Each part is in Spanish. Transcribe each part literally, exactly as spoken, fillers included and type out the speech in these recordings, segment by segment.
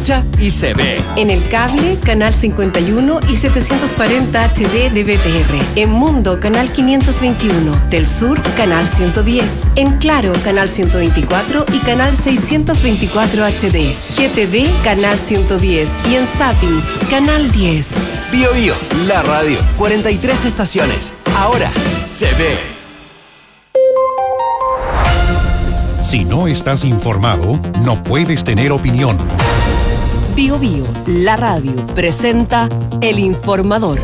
escucha y se ve. En el cable, canal cincuenta y uno y setecientos cuarenta H D de B T R. En Mundo, canal quinientos veintiuno. Del Sur, canal ciento diez. En Claro, canal ciento veinticuatro y canal seiscientos veinticuatro H D. G T V, canal ciento diez. Y en Zapping, canal diez. Bio Bio, la radio. cuarenta y tres estaciones. Ahora se ve. Si no estás informado, no puedes tener opinión. Bio Bio, la radio, presenta El Informador.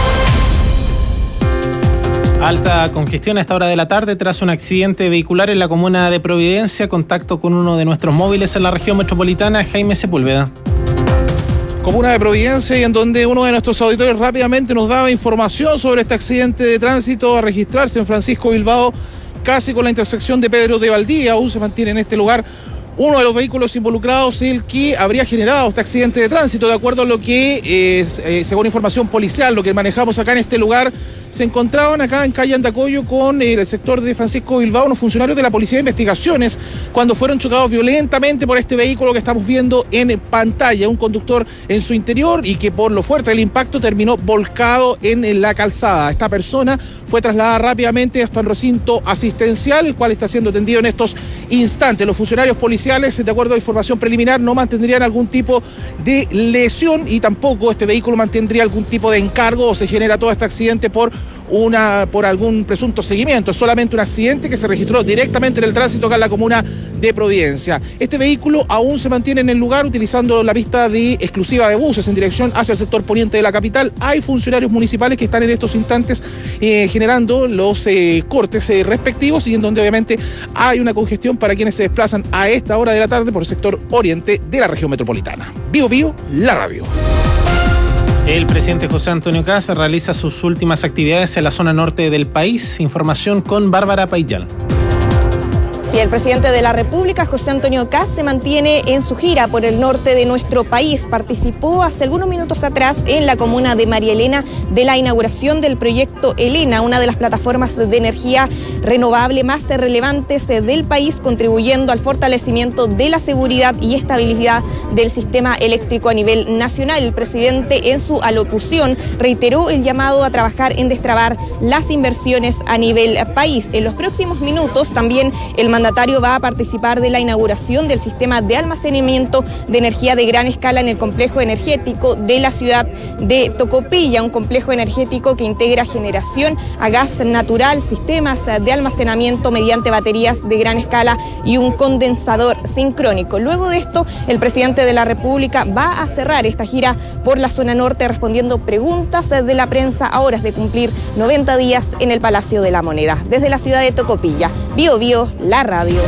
Alta congestión a esta hora de la tarde tras un accidente vehicular en la comuna de Providencia. Contacto con uno de nuestros móviles en la región metropolitana, Jaime Sepúlveda. Comuna de Providencia, y en donde uno de nuestros auditores rápidamente nos daba información sobre este accidente de tránsito a registrarse en Francisco Bilbao, casi con la intersección de Pedro de Valdía. Aún se mantiene en este lugar uno de los vehículos involucrados, el que habría generado este accidente de tránsito. De acuerdo a lo que, es, eh, según información policial, lo que manejamos acá en este lugar, se encontraban acá en calle Andacoyo con eh, el sector de Francisco Bilbao unos funcionarios de la Policía de Investigaciones cuando fueron chocados violentamente por este vehículo que estamos viendo en pantalla, un conductor en su interior y que por lo fuerte del impacto terminó volcado en la calzada. Esta persona fue trasladada rápidamente hasta el recinto asistencial, el cual está siendo atendido en estos instantes. Los funcionarios policiales, de acuerdo a información preliminar, no mantendrían algún tipo de lesión y tampoco este vehículo mantendría algún tipo de encargo o se genera todo este accidente por una por algún presunto seguimiento. Es solamente un accidente que se registró directamente en el tránsito acá en la comuna de Providencia. Este vehículo aún se mantiene en el lugar utilizando la pista de exclusiva de buses en dirección hacia el sector poniente de la capital. Hay funcionarios municipales que están en estos instantes eh, generando los eh, cortes eh, respectivos y en donde obviamente hay una congestión para quienes se desplazan a esta hora de la tarde por el sector oriente de la región metropolitana. Bio Bio, la radio. El presidente José Antonio Kast realiza sus últimas actividades en la zona norte del país. Información con Bárbara Paillal. Sí, el presidente de la República, José Antonio Kast, se mantiene en su gira por el norte de nuestro país. Participó hace algunos minutos atrás en la comuna de María Elena de la inauguración del proyecto Elena, una de las plataformas de energía renovable más relevantes del país, contribuyendo al fortalecimiento de la seguridad y estabilidad del sistema eléctrico a nivel nacional. El presidente, en su alocución, reiteró el llamado a trabajar en destrabar las inversiones a nivel país. En los próximos minutos también el mandatario va a participar de la inauguración del sistema de almacenamiento de energía de gran escala en el complejo energético de la ciudad de Tocopilla, un complejo energético que integra generación a gas natural, sistemas de almacenamiento mediante baterías de gran escala y un condensador sincrónico. Luego de esto, el presidente de la República va a cerrar esta gira por la zona norte respondiendo preguntas de la prensa a horas de cumplir noventa días en el Palacio de la Moneda. Desde la ciudad de Tocopilla, Bio Bio, la radio.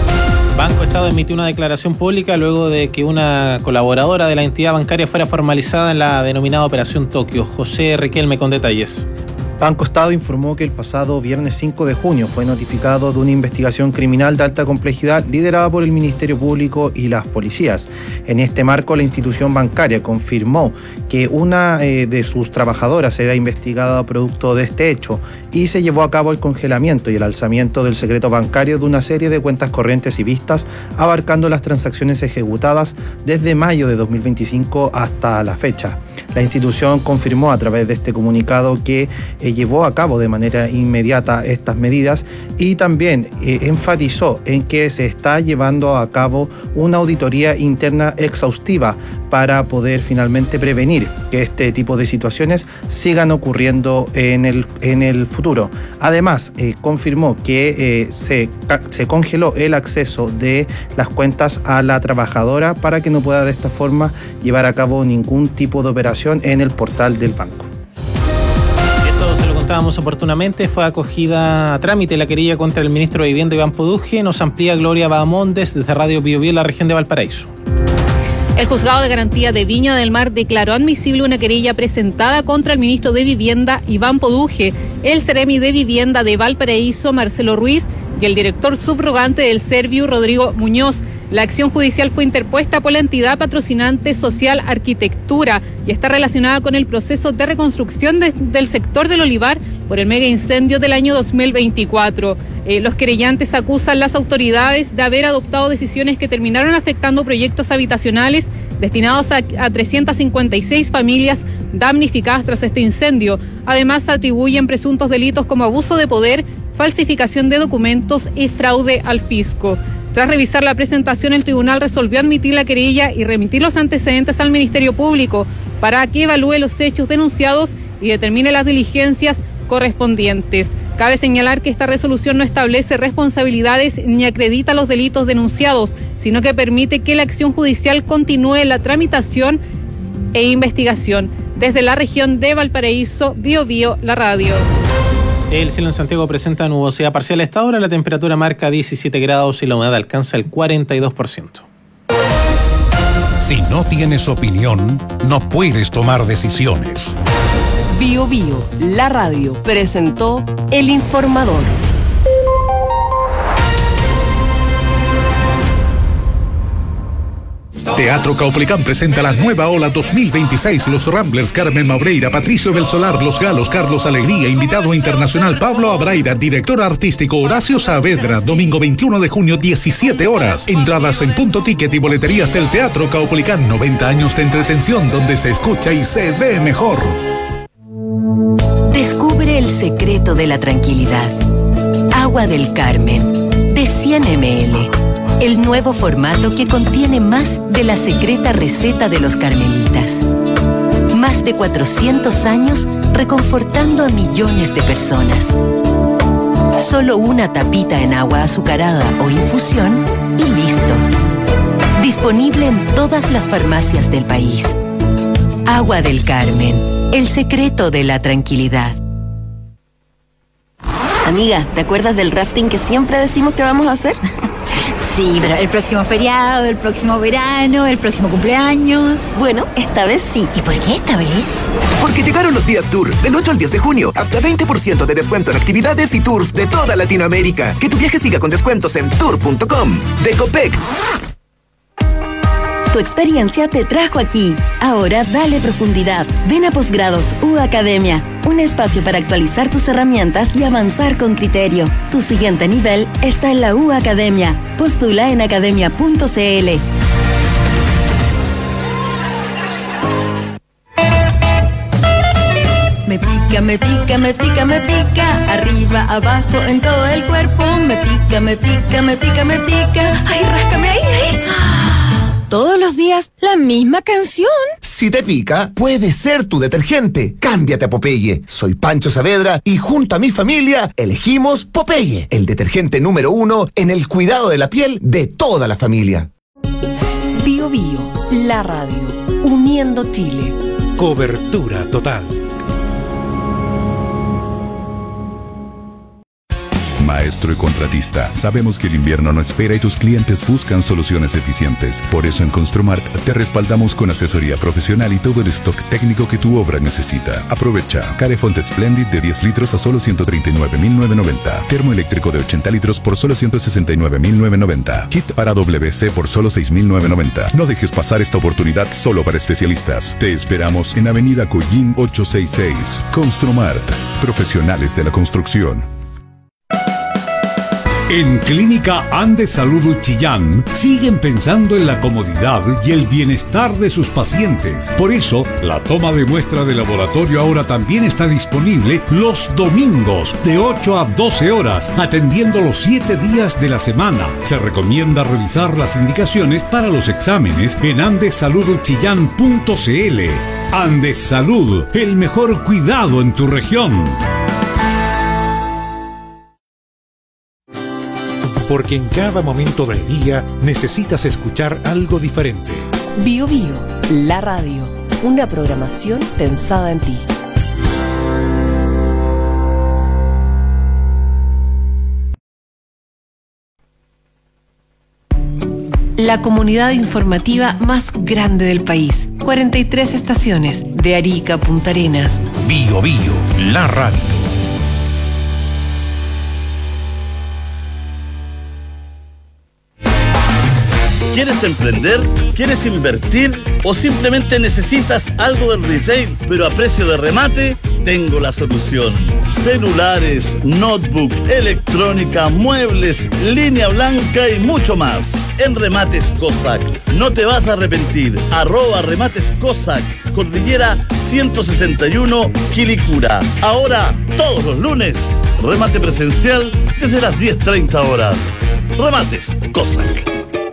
Banco Estado emitió una declaración pública luego de que una colaboradora de la entidad bancaria fuera formalizada en la denominada Operación Tokio. José Riquelme con detalles. Banco Estado informó que el pasado viernes cinco de junio fue notificado de una investigación criminal de alta complejidad liderada por el Ministerio Público y las policías. En este marco, la institución bancaria confirmó que una eh, de sus trabajadoras era investigada producto de este hecho y se llevó a cabo el congelamiento y el alzamiento del secreto bancario de una serie de cuentas corrientes y vistas, abarcando las transacciones ejecutadas desde mayo de dos mil veinticinco hasta la fecha. La institución confirmó a través de este comunicado que eh, llevó a cabo de manera inmediata estas medidas y también eh, enfatizó en que se está llevando a cabo una auditoría interna exhaustiva para poder finalmente prevenir que este tipo de situaciones sigan ocurriendo en el, en el futuro. Además, eh, confirmó que eh, se, se congeló el acceso de las cuentas a la trabajadora para que no pueda de esta forma llevar a cabo ningún tipo de operación en el portal del banco. Esto se lo contábamos oportunamente. Fue acogida a trámite la querella contra el ministro de Vivienda, Iván Poduje. Nos amplía Gloria Bahamondes desde Radio Bio Bio, la región de Valparaíso. El Juzgado de Garantía de Viña del Mar declaró admisible una querella presentada contra el ministro de Vivienda, Iván Poduje, el Seremi de Vivienda de Valparaíso, Marcelo Ruiz, y el director subrogante del Serviu, Rodrigo Muñoz. La acción judicial fue interpuesta por la entidad patrocinante Social Arquitectura y está relacionada con el proceso de reconstrucción de, del sector del Olivar por el mega incendio del año dos mil veinticuatro. Eh, los querellantes acusan a las autoridades de haber adoptado decisiones que terminaron afectando proyectos habitacionales destinados a, a trescientas cincuenta y seis familias damnificadas tras este incendio. Además, atribuyen presuntos delitos como abuso de poder, falsificación de documentos y fraude al fisco. Tras revisar la presentación, el tribunal resolvió admitir la querella y remitir los antecedentes al Ministerio Público para que evalúe los hechos denunciados y determine las diligencias correspondientes. Cabe señalar que esta resolución no establece responsabilidades ni acredita los delitos denunciados, sino que permite que la acción judicial continúe la tramitación e investigación. Desde la región de Valparaíso, Bio Bio, la radio. El cielo en Santiago presenta nubosidad parcial a esta hora, la temperatura marca diecisiete grados y la humedad alcanza el cuarenta y dos por ciento. Si no tienes opinión, no puedes tomar decisiones. Bio Bio, la radio, presentó El Informador. Teatro Caupolicán presenta la nueva ola dos mil veintiséis. Los Ramblers, Carmen Maureira, Patricio Belsolar, Los Galos, Carlos Alegría, invitado internacional Pablo Abraira, director artístico Horacio Saavedra, domingo veintiuno de junio, diecisiete horas. Entradas en Punto Ticket y boleterías del Teatro Caupolicán. noventa años de entretención donde se escucha y se ve mejor. Descubre el secreto de la tranquilidad. Agua del Carmen, de cien mililitros. El nuevo formato que contiene más de la secreta receta de los carmelitas. Más de cuatrocientos años reconfortando a millones de personas. Solo una tapita en agua azucarada o infusión y listo. Disponible en todas las farmacias del país. Agua del Carmen, el secreto de la tranquilidad. Amiga, ¿te acuerdas del rafting que siempre decimos que vamos a hacer? Sí, pero el próximo feriado, el próximo verano, el próximo cumpleaños. Bueno, esta vez sí. ¿Y por qué esta vez? Porque llegaron los días Tour, del ocho al diez de junio, hasta veinte por ciento de descuento en actividades y tours de toda Latinoamérica. Que tu viaje siga con descuentos en tour punto com. De Copec. Tu experiencia te trajo aquí. Ahora dale profundidad. Ven a Posgrados U Academia, un espacio para actualizar tus herramientas y avanzar con criterio. Tu siguiente nivel está en la U Academia. Postula en academia punto cl. Me pica, me pica, me pica, me pica. Arriba, abajo, en todo el cuerpo. Me pica, me pica, me pica, me pica. Ay, ráscame ahí, ahí. Todos los días, la misma canción. Si te pica, puede ser tu detergente. Cámbiate a Popeye. Soy Pancho Saavedra y junto a mi familia elegimos Popeye, el detergente número uno en el cuidado de la piel de toda la familia. Bio Bio, la radio, uniendo Chile. Cobertura total. Maestro y contratista, sabemos que el invierno no espera y tus clientes buscan soluciones eficientes. Por eso en Construmart te respaldamos con asesoría profesional y todo el stock técnico que tu obra necesita. Aprovecha Carefont Splendid de diez litros a solo ciento treinta y nueve mil novecientos noventa. Termoeléctrico de ochenta litros por solo ciento sesenta y nueve mil novecientos noventa. Kit para W C por solo seis mil novecientos noventa. No dejes pasar esta oportunidad solo para especialistas. Te esperamos en Avenida Collín ochocientos sesenta y seis. Construmart, profesionales de la construcción. En Clínica Andes Salud Chillán siguen pensando en la comodidad y el bienestar de sus pacientes. Por eso, la toma de muestra de laboratorio ahora también está disponible los domingos de ocho a doce horas, atendiendo los siete días de la semana. Se recomienda revisar las indicaciones para los exámenes en andes salud chillán punto cl. Andes Salud, el mejor cuidado en tu región. Porque en cada momento del día necesitas escuchar algo diferente. Bio Bio, la radio, una programación pensada en ti. La comunidad informativa más grande del país. cuarenta y tres estaciones, de Arica a Punta Arenas. Bio Bio, la radio. ¿Quieres emprender? ¿Quieres invertir? ¿O simplemente necesitas algo del retail, pero a precio de remate? Tengo la solución. Celulares, notebook, electrónica, muebles, línea blanca y mucho más. En Remates Cossack. No te vas a arrepentir. Arroba Remates Cossack. Cordillera ciento sesenta y uno, Quilicura. Ahora, todos los lunes, remate presencial desde las diez treinta horas. Remates Cossack.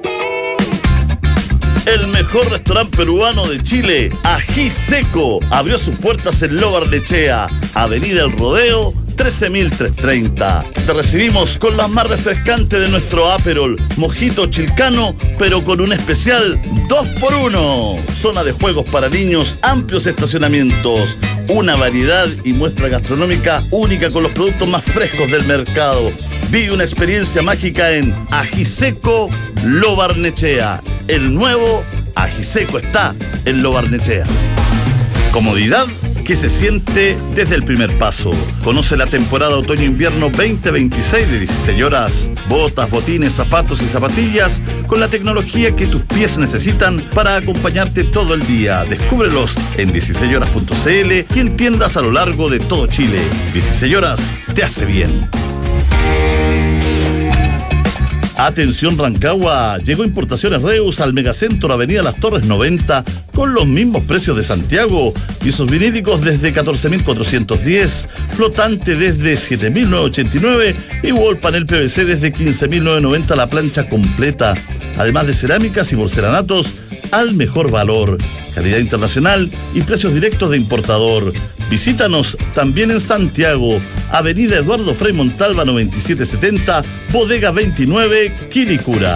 El mejor restaurante peruano de Chile, Ají Seco, abrió sus puertas en Lo Barnechea, Avenida El Rodeo, trece mil trescientos treinta. Te recibimos con la más refrescante de nuestro Aperol, Mojito Chilcano, pero con un especial dos por uno. Zona de juegos para niños, amplios estacionamientos, una variedad y muestra gastronómica única con los productos más frescos del mercado. Vive una experiencia mágica en Ají Seco, Lo Barnechea. El nuevo Ají Seco está en Lo Barnechea. Comodidad que se siente desde el primer paso. Conoce la temporada otoño-invierno veinte veintiséis de dieciséis horas. Botas, botines, zapatos y zapatillas con la tecnología que tus pies necesitan para acompañarte todo el día. Descúbrelos en dieciséis horas punto c l y en tiendas a lo largo de todo Chile. dieciséis horas te hace bien. Atención Rancagua, llegó Importaciones Reus al Megacentro Avenida Las Torres noventa con los mismos precios de Santiago. Pisos vinílicos desde catorce mil cuatrocientos diez, flotante desde siete mil novecientos ochenta y nueve y wall panel P V C desde quince mil novecientos noventa la plancha completa. Además de cerámicas y porcelanatos al mejor valor, calidad internacional y precios directos de importador. Visítanos también en Santiago, Avenida Eduardo Frei Montalva noventa y siete setenta, Bodega veintinueve, Quilicura.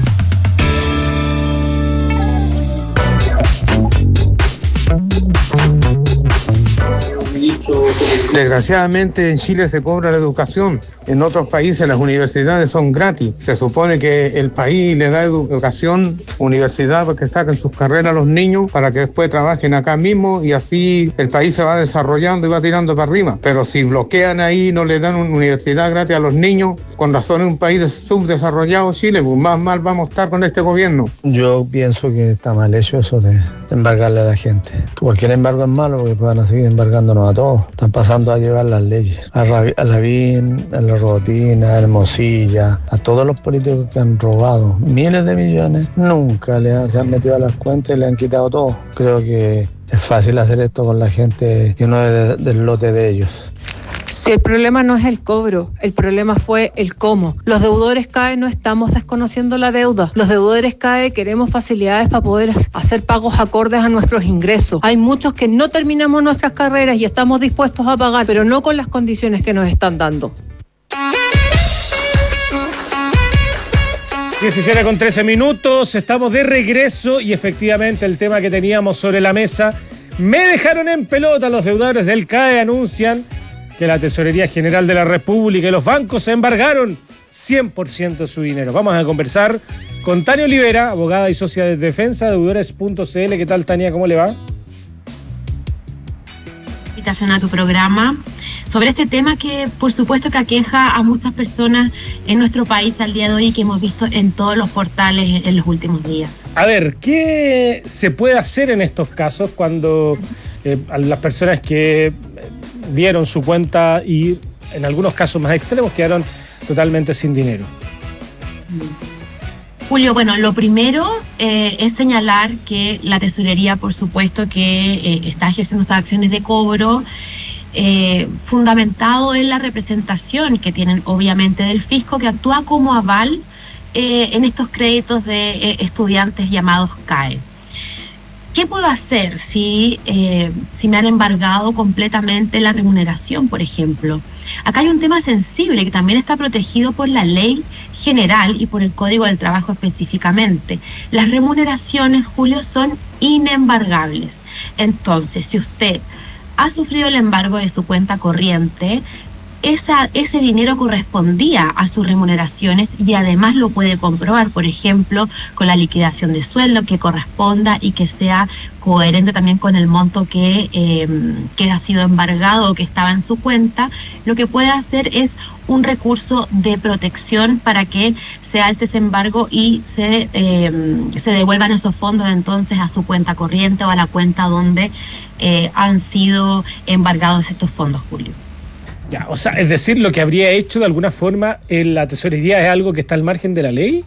Desgraciadamente en Chile se cobra la educación, en otros países las universidades son gratis. Se supone que el país le da educación, universidad, para que saquen sus carreras a los niños para que después trabajen acá mismo y así el país se va desarrollando y va tirando para arriba. Pero si bloquean ahí, no le dan una universidad gratis a los niños, con razón en un país subdesarrollado, Chile, pues más mal vamos a estar con este gobierno. Yo pienso que está mal hecho eso de embargarle a la gente. Cualquier embargo es malo porque van a seguir embargándonos a todos. Están pasando a llevar las leyes. A, Rabi, a Lavín, a La Robotina, a Hermosilla, a todos los políticos que han robado miles de millones, nunca le han, se han metido a las cuentas y le han quitado todo. Creo que es fácil hacer esto con la gente que no es de, del lote de ellos. Si el problema no es el cobro, el problema fue el cómo. Los deudores C A E no estamos desconociendo la deuda. Los deudores C A E queremos facilidades para poder hacer pagos acordes a nuestros ingresos. Hay muchos que no terminamos nuestras carreras y estamos dispuestos a pagar, pero no con las condiciones que nos están dando. diecisiete con trece minutos, estamos de regreso y efectivamente el tema que teníamos sobre la mesa, me dejaron en pelota. Los deudores del C A E anuncian que la Tesorería General de la República y los bancos embargaron cien por ciento de su dinero. Vamos a conversar con Tania Olivera, abogada y socia de defensa, deudores punto c l. ¿Qué tal, Tania? ¿Cómo le va? Invitación a tu programa sobre este tema que por supuesto que aqueja a muchas personas en nuestro país al día de hoy y que hemos visto en todos los portales en los últimos días. A ver, ¿qué se puede hacer en estos casos cuando eh, a las personas que dieron su cuenta y en algunos casos más extremos quedaron totalmente sin dinero? Julio, bueno, lo primero eh, es señalar que la tesorería, por supuesto, que eh, está ejerciendo estas acciones de cobro eh, fundamentado en la representación que tienen obviamente del fisco, que actúa como aval eh, en estos créditos de eh, estudiantes llamados C A E. ¿Qué puedo hacer si, eh, si me han embargado completamente la remuneración, por ejemplo? Acá hay un tema sensible que también está protegido por la ley general y por el Código del Trabajo específicamente. Las remuneraciones, Julio, son inembargables. Entonces, si usted ha sufrido el embargo de su cuenta corriente, esa, ese dinero correspondía a sus remuneraciones y además lo puede comprobar, por ejemplo, con la liquidación de sueldo que corresponda y que sea coherente también con el monto que, eh, que ha sido embargado o que estaba en su cuenta. Lo que puede hacer es un recurso de protección para que se alce ese embargo y se, eh, se devuelvan esos fondos entonces a su cuenta corriente o a la cuenta donde eh, han sido embargados estos fondos, Julio. Ya, o sea, es decir, lo que habría hecho de alguna forma en la tesorería es algo que está al margen de la ley.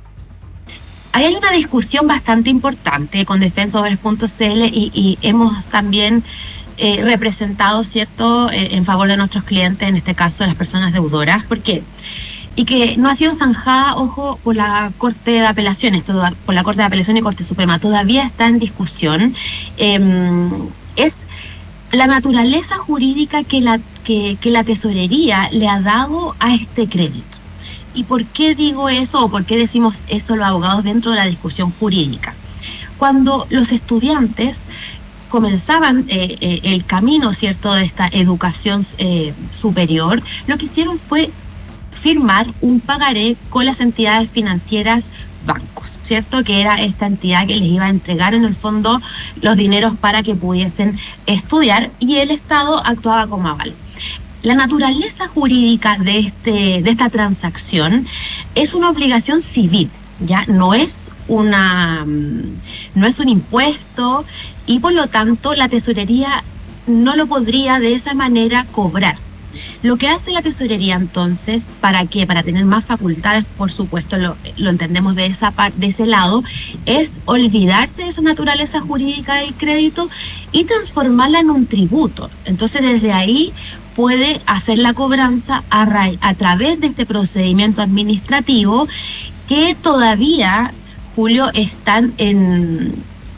Ahí hay una discusión bastante importante con defensores punto c l y, y hemos también eh, representado, ¿cierto?, eh, en favor de nuestros clientes, en este caso las personas deudoras. ¿Por qué? Y que no ha sido zanjada, ojo, por la Corte de Apelaciones, todo, por la Corte de Apelación y Corte Suprema, todavía está en discusión. Eh, es la naturaleza jurídica que la, que, que la tesorería le ha dado a este crédito. ¿Y por qué digo eso o por qué decimos eso los abogados dentro de la discusión jurídica? Cuando los estudiantes comenzaban eh, eh, el camino, ¿cierto?, de esta educación eh, superior, lo que hicieron fue firmar un pagaré con las entidades financieras bancos, ¿cierto?, que era esta entidad que les iba a entregar en el fondo los dineros para que pudiesen estudiar, y el Estado actuaba como aval. La naturaleza jurídica de este de esta transacción es una obligación civil, ya no es una no es un impuesto, y por lo tanto la tesorería no lo podría de esa manera cobrar. Lo que hace la tesorería entonces, ¿para qué? Para tener más facultades, por supuesto, lo, lo entendemos de esa par, de ese lado, es olvidarse de esa naturaleza jurídica del crédito y transformarla en un tributo. Entonces desde ahí puede hacer la cobranza a, ra a través de este procedimiento administrativo que todavía, Julio, están en...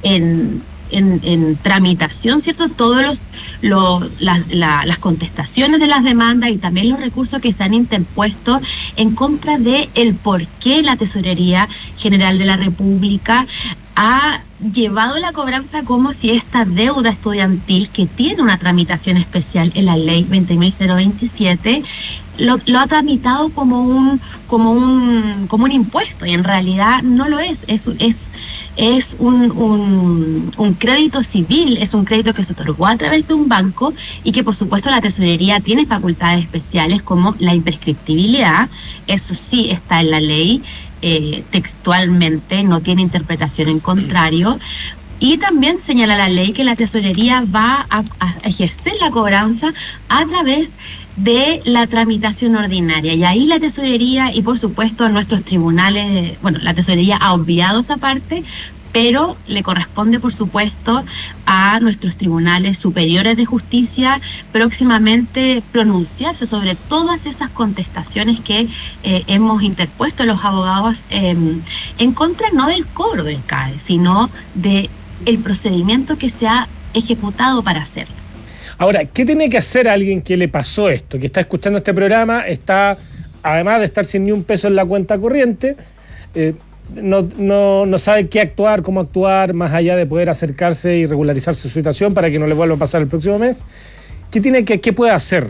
en En, en tramitación, ¿cierto? Todos los, los las, la, las contestaciones de las demandas y también los recursos que se han interpuesto en contra de el por qué la Tesorería General de la República ha llevado la cobranza como si esta deuda estudiantil, que tiene una tramitación especial en la ley veinte mil veintisiete, lo, lo ha tramitado como un como un como un impuesto, y en realidad no lo es. Es es es un, un, un crédito civil, es un crédito que se otorgó a través de un banco y que por supuesto la tesorería tiene facultades especiales como la imprescriptibilidad. Eso sí está en la ley eh, textualmente, no tiene interpretación en contrario. Y también señala la ley que la tesorería va a, a ejercer la cobranza a través de la tramitación ordinaria, y ahí la tesorería y por supuesto nuestros tribunales, bueno, la tesorería ha obviado esa parte, pero le corresponde por supuesto a nuestros tribunales superiores de justicia próximamente pronunciarse sobre todas esas contestaciones que eh, hemos interpuesto los abogados eh, en contra no del cobro del C A E, sino de el procedimiento que se ha ejecutado para hacerlo. Ahora, ¿qué tiene que hacer alguien que le pasó esto, que está escuchando este programa, está, además de estar sin ni un peso en la cuenta corriente, eh, no, no, no sabe qué actuar, cómo actuar, más allá de poder acercarse y regularizar su situación para que no le vuelva a pasar el próximo mes? ¿Qué tiene que, qué puede hacer?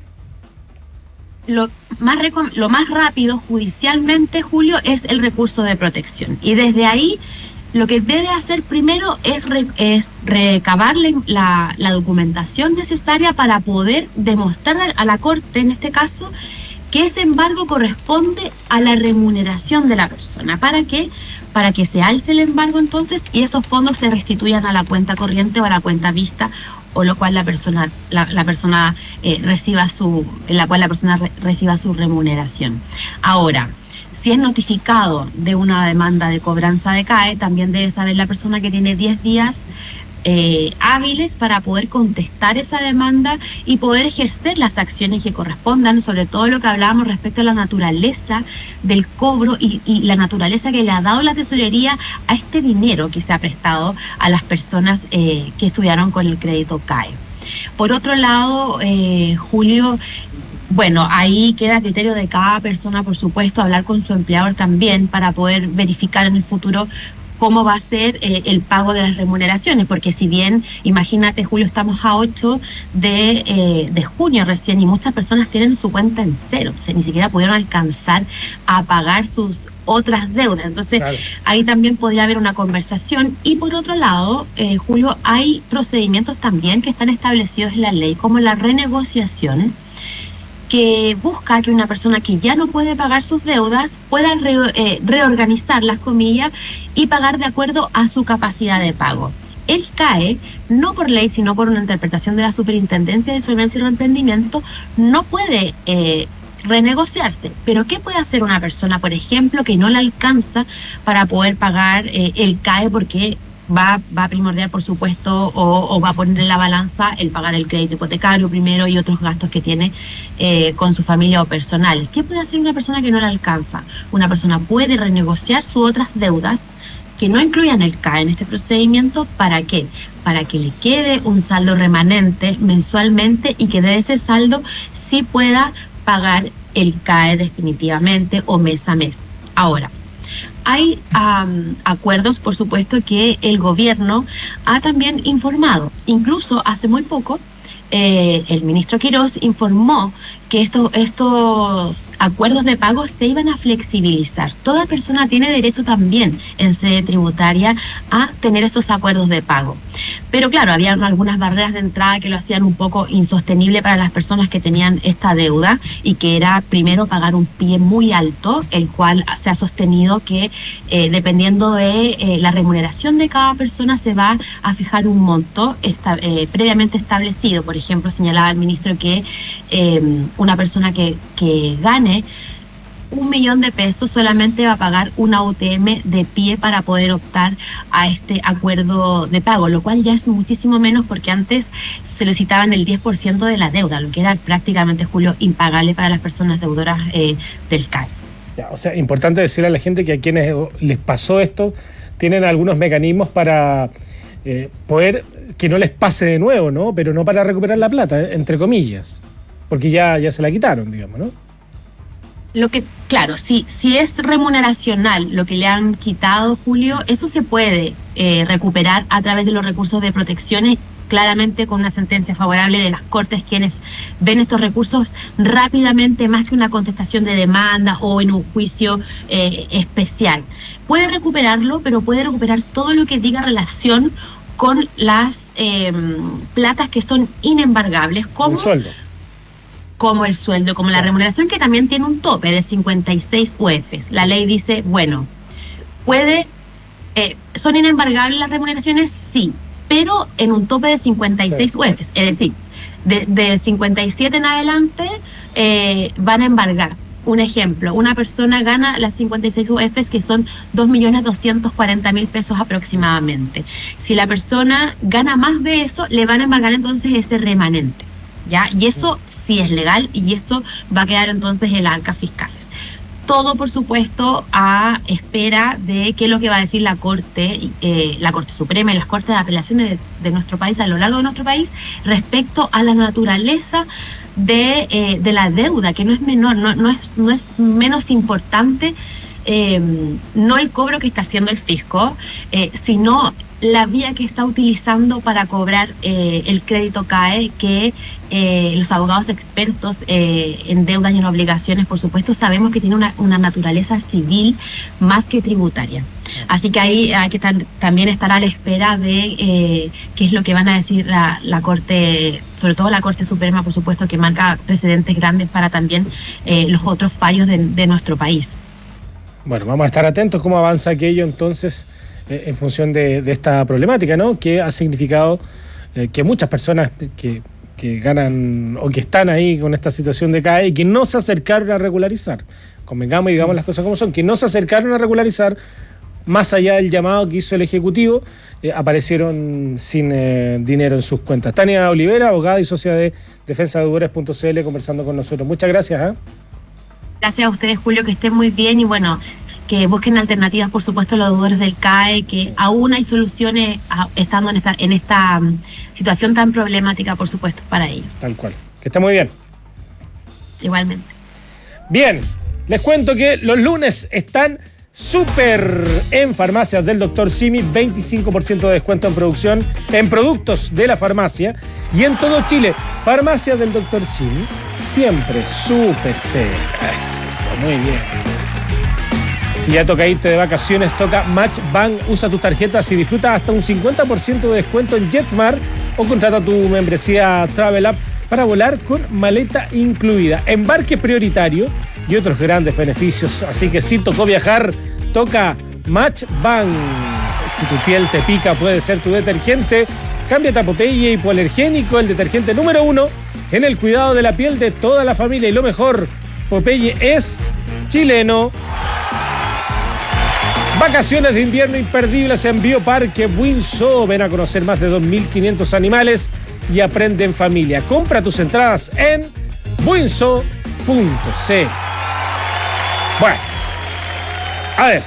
Lo más, lo más rápido judicialmente, Julio, es el recurso de protección. Y desde ahí lo que debe hacer primero es, re, es recabar la, la documentación necesaria para poder demostrar a la Corte, en este caso, que ese embargo corresponde a la remuneración de la persona. ¿Para qué? Para que se alce el embargo entonces y esos fondos se restituyan a la cuenta corriente o a la cuenta vista, o lo cual la persona la, la persona eh, reciba su en la cual la persona re, reciba su remuneración. Ahora, si es notificado de una demanda de cobranza de C A E, también debe saber la persona que tiene diez días eh, hábiles para poder contestar esa demanda y poder ejercer las acciones que correspondan, sobre todo lo que hablábamos respecto a la naturaleza del cobro y, y la naturaleza que le ha dado la tesorería a este dinero que se ha prestado a las personas eh, que estudiaron con el crédito C A E. Por otro lado, eh, Julio, bueno, ahí queda a criterio de cada persona, por supuesto, hablar con su empleador también para poder verificar en el futuro cómo va a ser eh, el pago de las remuneraciones, porque si bien, imagínate, Julio, estamos a ocho de, eh, de junio recién y muchas personas tienen su cuenta en cero, o sea, ni siquiera pudieron alcanzar a pagar sus otras deudas. Entonces, claro, ahí también podría haber una conversación. Y por otro lado, eh, Julio, hay procedimientos también que están establecidos en la ley, como la renegociación, que busca que una persona que ya no puede pagar sus deudas pueda re, eh, reorganizar las comillas y pagar de acuerdo a su capacidad de pago. El C A E, no por ley, sino por una interpretación de la Superintendencia de Solvencia y Emprendimiento, no puede eh, renegociarse. Pero ¿qué puede hacer una persona, por ejemplo, que no le alcanza para poder pagar eh, el C A E porque va, va a primordiar, por supuesto, o, o va a poner en la balanza el pagar el crédito hipotecario primero y otros gastos que tiene eh, con su familia o personales? ¿Qué puede hacer una persona que no le alcanza? Una persona puede renegociar sus otras deudas que no incluyan el C A E en este procedimiento. ¿Para qué? Para que le quede un saldo remanente mensualmente y que de ese saldo sí pueda pagar el C A E definitivamente o mes a mes. Ahora, hay um, acuerdos, por supuesto, que el gobierno ha también informado. Incluso hace muy poco, eh, el ministro Quirós informó que estos, estos acuerdos de pago se iban a flexibilizar. Toda persona tiene derecho también en sede tributaria a tener estos acuerdos de pago. Pero claro, había algunas barreras de entrada que lo hacían un poco insostenible para las personas que tenían esta deuda, y que era primero pagar un pie muy alto, el cual se ha sostenido que eh, dependiendo de eh, la remuneración de cada persona se va a fijar un monto esta, eh, previamente establecido. Por ejemplo, señalaba el ministro que eh, una persona que, que gane un millón de pesos solamente va a pagar una U T M de pie para poder optar a este acuerdo de pago, lo cual ya es muchísimo menos, porque antes solicitaban el diez por ciento de la deuda, lo que era prácticamente, Julio, impagable para las personas deudoras eh, del C A E. Ya, o sea, importante decirle a la gente que a quienes les pasó esto tienen algunos mecanismos para eh, poder que no les pase de nuevo, ¿no? Pero no para recuperar la plata, eh, entre comillas, porque ya, ya se la quitaron, digamos, ¿no? Lo que, claro, si, si es remuneracional lo que le han quitado, Julio, eso se puede eh, recuperar a través de los recursos de protecciones, claramente con una sentencia favorable de las Cortes, quienes ven estos recursos rápidamente, más que una contestación de demanda o en un juicio eh, especial. Puede recuperarlo, pero puede recuperar todo lo que diga relación con las eh, platas que son inembargables, como... Un sueldo. como el sueldo, como la remuneración, que también tiene un tope de cincuenta y seis U E Fs. La ley dice, bueno, puede, eh, ¿son inembargables las remuneraciones? Sí, pero en un tope de cincuenta y seis sí. U E Fs. Es decir, de, de cincuenta y siete en adelante eh, van a embargar. Un ejemplo, una persona gana las cincuenta y seis U E Fs, que son dos millones doscientos cuarenta mil pesos aproximadamente. Si la persona gana más de eso, le van a embargar entonces ese remanente, ¿ya? Y eso sí es legal, y eso va a quedar entonces en las arcas fiscales. Todo, por supuesto, a espera de qué es lo que va a decir la Corte, eh, la Corte Suprema y las Cortes de Apelaciones de, de nuestro país, a lo largo de nuestro país, respecto a la naturaleza de, eh, de la deuda, que no es menor, no, no, es, no es menos importante, eh, no el cobro que está haciendo el fisco, eh, sino la vía que está utilizando para cobrar eh, el crédito C A E, que eh, los abogados expertos eh, en deudas y en obligaciones, por supuesto, sabemos que tiene una, una naturaleza civil más que tributaria. Así que ahí hay que estar, también estar a la espera de eh, qué es lo que van a decir la, la Corte, sobre todo la Corte Suprema, por supuesto, que marca precedentes grandes para también eh, los otros fallos de, de nuestro país. Bueno, vamos a estar atentos cómo avanza aquello entonces, eh, en función de, de esta problemática, ¿no? Que ha significado eh, que muchas personas que, que ganan o que están ahí con esta situación de C A E y que no se acercaron a regularizar, convengamos y digamos las cosas como son, que no se acercaron a regularizar, más allá del llamado que hizo el Ejecutivo, eh, aparecieron sin eh, dinero en sus cuentas. Tania Olivera, abogada y socia de defensa de deudores punto c l, conversando con nosotros. Muchas gracias. ¿eh? Gracias a ustedes, Julio, que estén muy bien, y bueno, que busquen alternativas, por supuesto, los deudores del C A E, que aún hay soluciones a, estando en esta, en esta um, situación tan problemática, por supuesto, para ellos. Tal cual. Que esté muy bien. Igualmente. Bien, les cuento que los lunes están Super en farmacias del doctor Simi, veinticinco por ciento de descuento en producción, en productos de la farmacia y en todo Chile. Farmacias del doctor Simi, siempre súper cerca. Eso, muy bien. Si ya toca irte de vacaciones, toca Match Bank. Usa tus tarjetas y disfruta hasta un cincuenta por ciento de descuento en JetSmart o contrata tu membresía Travel App para volar con maleta incluida, embarque prioritario y otros grandes beneficios. Así que si tocó viajar, toca Match Bank. Si tu piel te pica, puede ser tu detergente. Cámbiate a Popeye Hipoalergénico, el detergente número uno en el cuidado de la piel de toda la familia. Y lo mejor, Popeye es chileno. Vacaciones de invierno imperdibles en Bioparque Buinzo. Ven a conocer más de dos mil quinientos animales y aprende en familia. Compra tus entradas en buinzo punto c. Bueno, a ver.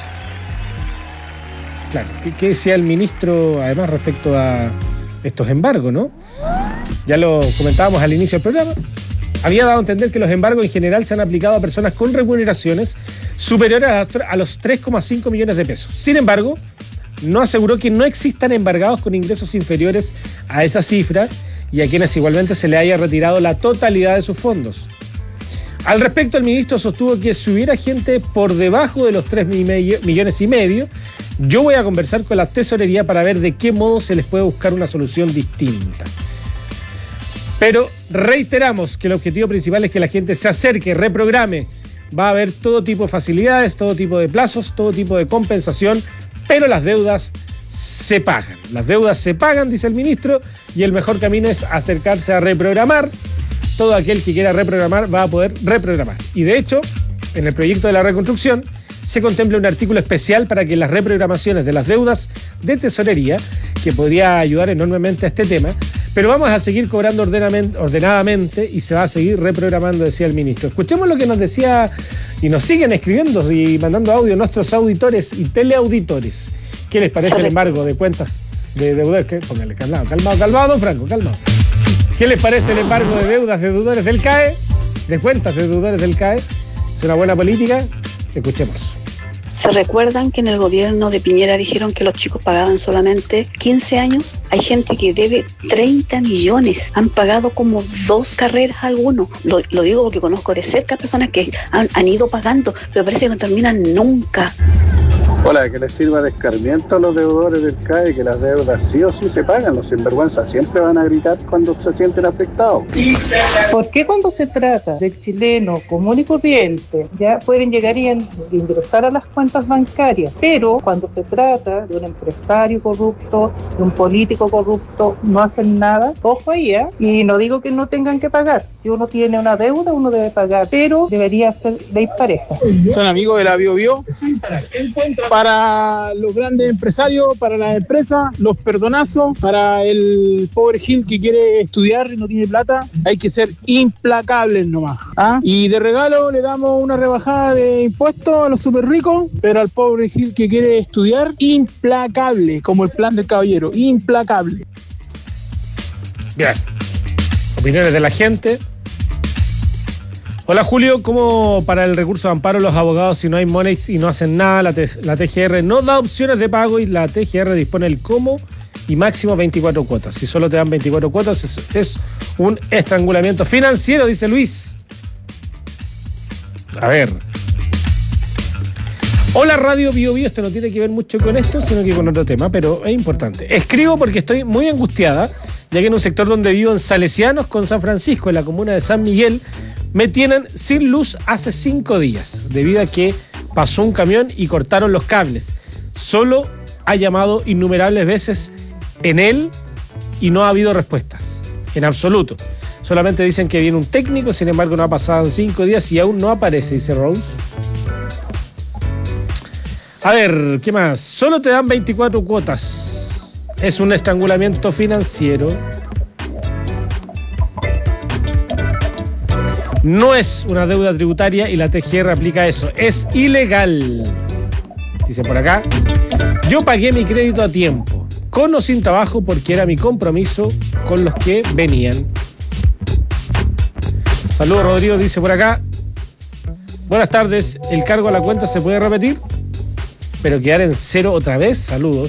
Claro, ¿qué, qué decía el ministro además respecto a estos embargos, no? Ya lo comentábamos al inicio del programa. Había dado a entender que los embargos en general se han aplicado a personas con remuneraciones superiores a los tres coma cinco millones de pesos. Sin embargo, no aseguró que no existan embargados con ingresos inferiores a esa cifra y a quienes igualmente se le haya retirado la totalidad de sus fondos. Al respecto, el ministro sostuvo que si hubiera gente por debajo de los tres millones y medio, yo voy a conversar con la tesorería para ver de qué modo se les puede buscar una solución distinta. Pero reiteramos que el objetivo principal es que la gente se acerque, reprograme. Va a haber todo tipo de facilidades, todo tipo de plazos, todo tipo de compensación, pero las deudas se pagan. Las deudas se pagan, dice el ministro, y el mejor camino es acercarse a reprogramar. Todo aquel que quiera reprogramar va a poder reprogramar. Y de hecho, en el proyecto de la reconstrucción se contempla un artículo especial para que las reprogramaciones de las deudas de tesorería, que podría ayudar enormemente a este tema, pero vamos a seguir cobrando ordenadamente y se va a seguir reprogramando, decía el ministro. Escuchemos lo que nos decía y nos siguen escribiendo y mandando audio nuestros auditores y teleauditores. ¿Qué les parece el embargo de cuentas de deudores? Póngale calmado, calmado, calmado, don Franco, calmado. ¿Qué les parece el embargo de deudas de deudores del C A E? De cuentas de deudores del C A E. ¿Es una buena política? Escuchemos. ¿Se recuerdan que en el gobierno de Piñera dijeron que los chicos pagaban solamente quince años? Hay gente que debe treinta millones. Han pagado como dos carreras algunos. Lo, lo digo porque conozco de cerca personas que han, han ido pagando, pero parece que no terminan nunca. Hola, que les sirva de escarmiento a los deudores del C A E, que las deudas sí o sí se pagan. Los sinvergüenzas siempre van a gritar cuando se sienten afectados. ¿Por qué cuando se trata del chileno común y corriente ya pueden llegar y ingresar a las cuentas bancarias? Pero cuando se trata de un empresario corrupto, de un político corrupto, no hacen nada. Ojo ahí, ¿eh? Y no digo que no tengan que pagar. Si uno tiene una deuda, uno debe pagar, pero debería ser ley pareja. Son amigos de la Bio Bio. Para los grandes empresarios, para las empresas, los perdonazos. Para el pobre Gil que quiere estudiar y no tiene plata, hay que ser implacables nomás. ¿Ah? Y de regalo le damos una rebajada de impuestos a los súper ricos, pero al pobre Gil que quiere estudiar, implacable, como el plan del caballero, implacable. Bien. Opiniones de la gente. Hola Julio, ¿cómo para el recurso de amparo los abogados si no hay moneys y no hacen nada? La, T- la T G R no da opciones de pago y la T G R dispone el cómo y máximo veinticuatro cuotas. Si solo te dan veinticuatro cuotas es, es un estrangulamiento financiero, dice Luis. A ver. Hola Radio Bio Bio, esto no tiene que ver mucho con esto, sino que con otro tema, pero es importante. Escribo porque estoy muy angustiada, ya que en un sector donde vivo en Salesianos con San Francisco, en la comuna de San Miguel, me tienen sin luz hace cinco días, debido a que pasó un camión y cortaron los cables. Solo ha llamado innumerables veces en él y no ha habido respuestas, en absoluto. Solamente dicen que viene un técnico, sin embargo no ha pasado cinco días y aún no aparece, dice Rose. A ver, ¿qué más? Solo te dan veinticuatro cuotas. Es un estrangulamiento financiero. No es una deuda tributaria y la T G R aplica eso. Es ilegal. Dice por acá. Yo pagué mi crédito a tiempo, con o sin trabajo, porque era mi compromiso con los que venían. Saludos, Rodrigo, dice por acá. Buenas tardes. ¿El cargo a la cuenta se puede repetir? pero quedar en cero otra vez, saludos.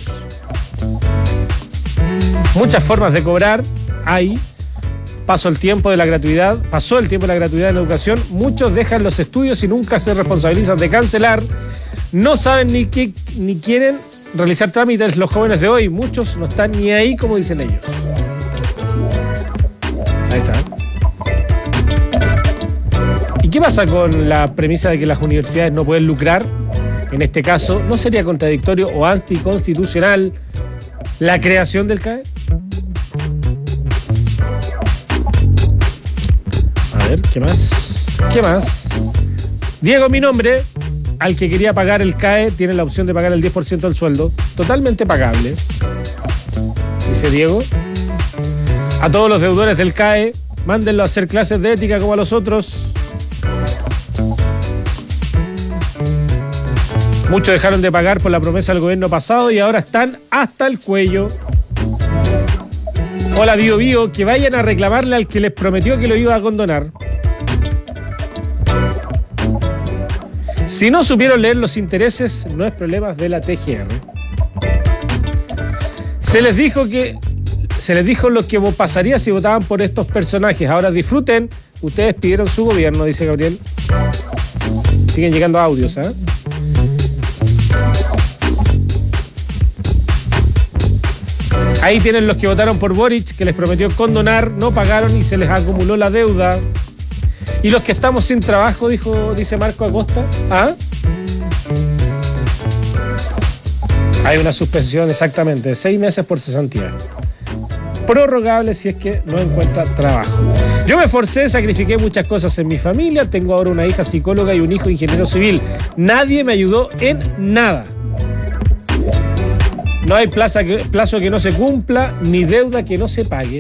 Muchas formas de cobrar hay. Pasó el tiempo de la gratuidad, pasó el tiempo de la gratuidad en la educación. Muchos dejan los estudios y nunca se responsabilizan de cancelar. No saben ni qué, ni quieren realizar trámites los jóvenes de hoy. Muchos no están ni ahí, como dicen ellos. Ahí está. ¿Y qué pasa con la premisa de que las universidades no pueden lucrar? En este caso, ¿no sería contradictorio o anticonstitucional la creación del C A E? A ver, ¿qué más? ¿Qué más? Diego, mi nombre, al que quería pagar el C A E, tiene la opción de pagar el diez por ciento del sueldo. Totalmente pagable, dice Diego. A todos los deudores del C A E, mándenlo a hacer clases de ética como a los otros. Muchos dejaron de pagar por la promesa del gobierno pasado y ahora están hasta el cuello. Hola, Bio Bio, que vayan a reclamarle al que les prometió que lo iba a condonar. Si no supieron leer los intereses, no es problema de la T G R. Se les dijo que se les dijo lo que pasaría si votaban por estos personajes. Ahora disfruten. Ustedes pidieron su gobierno, dice Gabriel. Siguen llegando audios, ¿eh? Ahí tienen los que votaron por Boric, que les prometió condonar, no pagaron y se les acumuló la deuda. Y los que estamos sin trabajo, dijo, dice Marco Acosta. ¿Ah? Hay una suspensión exactamente de seis meses por cesantía. Prorrogable si es que no encuentra trabajo. Yo me esforcé, sacrifiqué muchas cosas en mi familia. Tengo ahora una hija psicóloga y un hijo ingeniero civil. Nadie me ayudó en nada. No hay plaza que, plazo que no se cumpla, ni deuda que no se pague.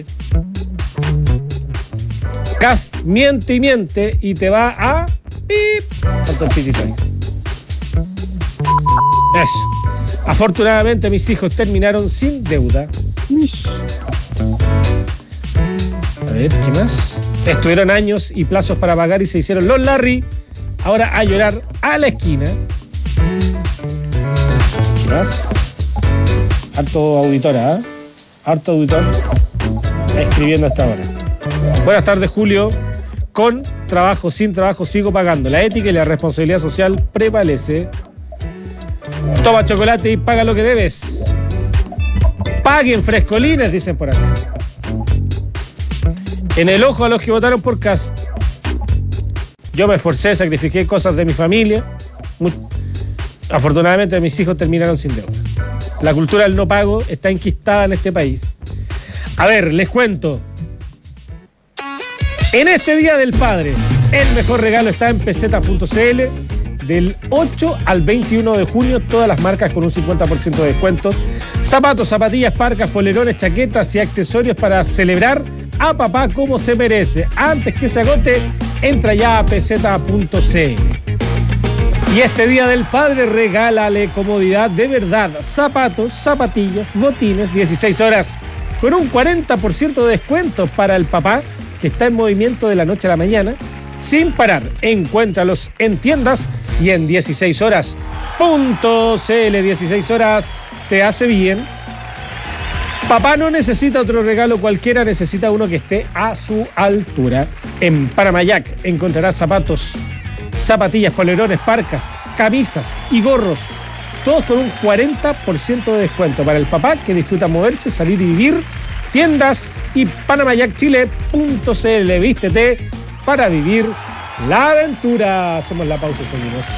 Cast miente y miente y te va a... ¡Pip! Falta el pitito ahí. Eso. Afortunadamente mis hijos terminaron sin deuda. A ver, ¿qué más? Estuvieron años y plazos para pagar y se hicieron los Larry. Ahora a llorar a la esquina. ¿Qué más? Harto auditora, ¿eh? Harto auditor escribiendo hasta ahora. Buenas tardes, Julio. Con trabajo, sin trabajo, sigo pagando. La ética y la responsabilidad social prevalece. Toma chocolate y paga lo que debes. Paguen frescolines, dicen por acá. En el ojo a los que votaron por Cast. Yo me esforcé, sacrifiqué cosas de mi familia. Muy... Afortunadamente mis hijos terminaron sin deuda. La cultura del no pago está enquistada en este país. A ver, les cuento. En este Día del Padre, el mejor regalo está en peseta punto c l. Del ocho al veintiuno de junio, todas las marcas con un cincuenta por ciento de descuento. Zapatos, zapatillas, parcas, polerones, chaquetas y accesorios para celebrar a papá como se merece. Antes que se agote, entra ya a peseta punto c l. Y este Día del Padre, regálale comodidad de verdad. Zapatos, zapatillas, botines, dieciséis horas con un cuarenta por ciento de descuento para el papá que está en movimiento de la noche a la mañana sin parar. Encuéntralos en tiendas y en dieciséis horas punto c l. dieciséis horas te hace bien. Papá no necesita otro regalo cualquiera, necesita uno que esté a su altura. En Paramayac encontrarás zapatos, zapatillas, polerones, parcas, camisas y gorros, todos con un cuarenta por ciento de descuento para el papá que disfruta moverse, salir y vivir. Tiendas y panamayac chile punto c l. Vístete para vivir la aventura. Hacemos la pausa y seguimos.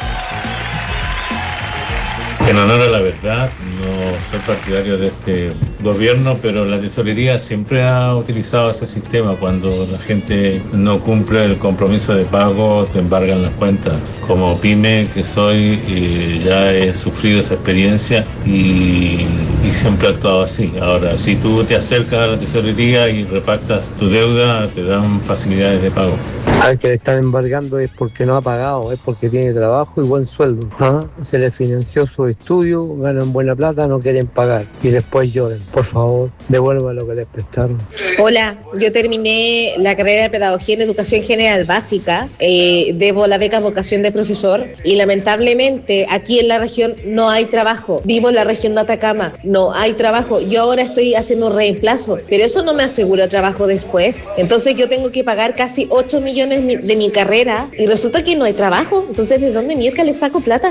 En honor a la verdad, no soy partidario de este gobierno, pero la tesorería siempre ha utilizado ese sistema. Cuando la gente no cumple el compromiso de pago, te embargan las cuentas. Como pyme que soy, eh, ya he sufrido esa experiencia y, y siempre he actuado así. Ahora, si tú te acercas a la tesorería y repactas tu deuda, te dan facilidades de pago. Al que le están embargando es porque no ha pagado, es porque tiene trabajo y buen sueldo. ¿Ah? Se le financió su estudio, ganan buena plata, no quieren pagar y después lloran. Por favor, devuelva lo que les prestaron. Hola, yo terminé la carrera de Pedagogía en Educación General Básica, eh, debo la beca vocación de profesor y lamentablemente aquí en la región no hay trabajo. Vivo en la región de Atacama, no hay trabajo. Yo ahora estoy haciendo un reemplazo, pero eso no me asegura trabajo después. Entonces yo tengo que pagar casi ocho millones de mi carrera y resulta que no hay trabajo. Entonces, ¿de dónde mierda le saco plata?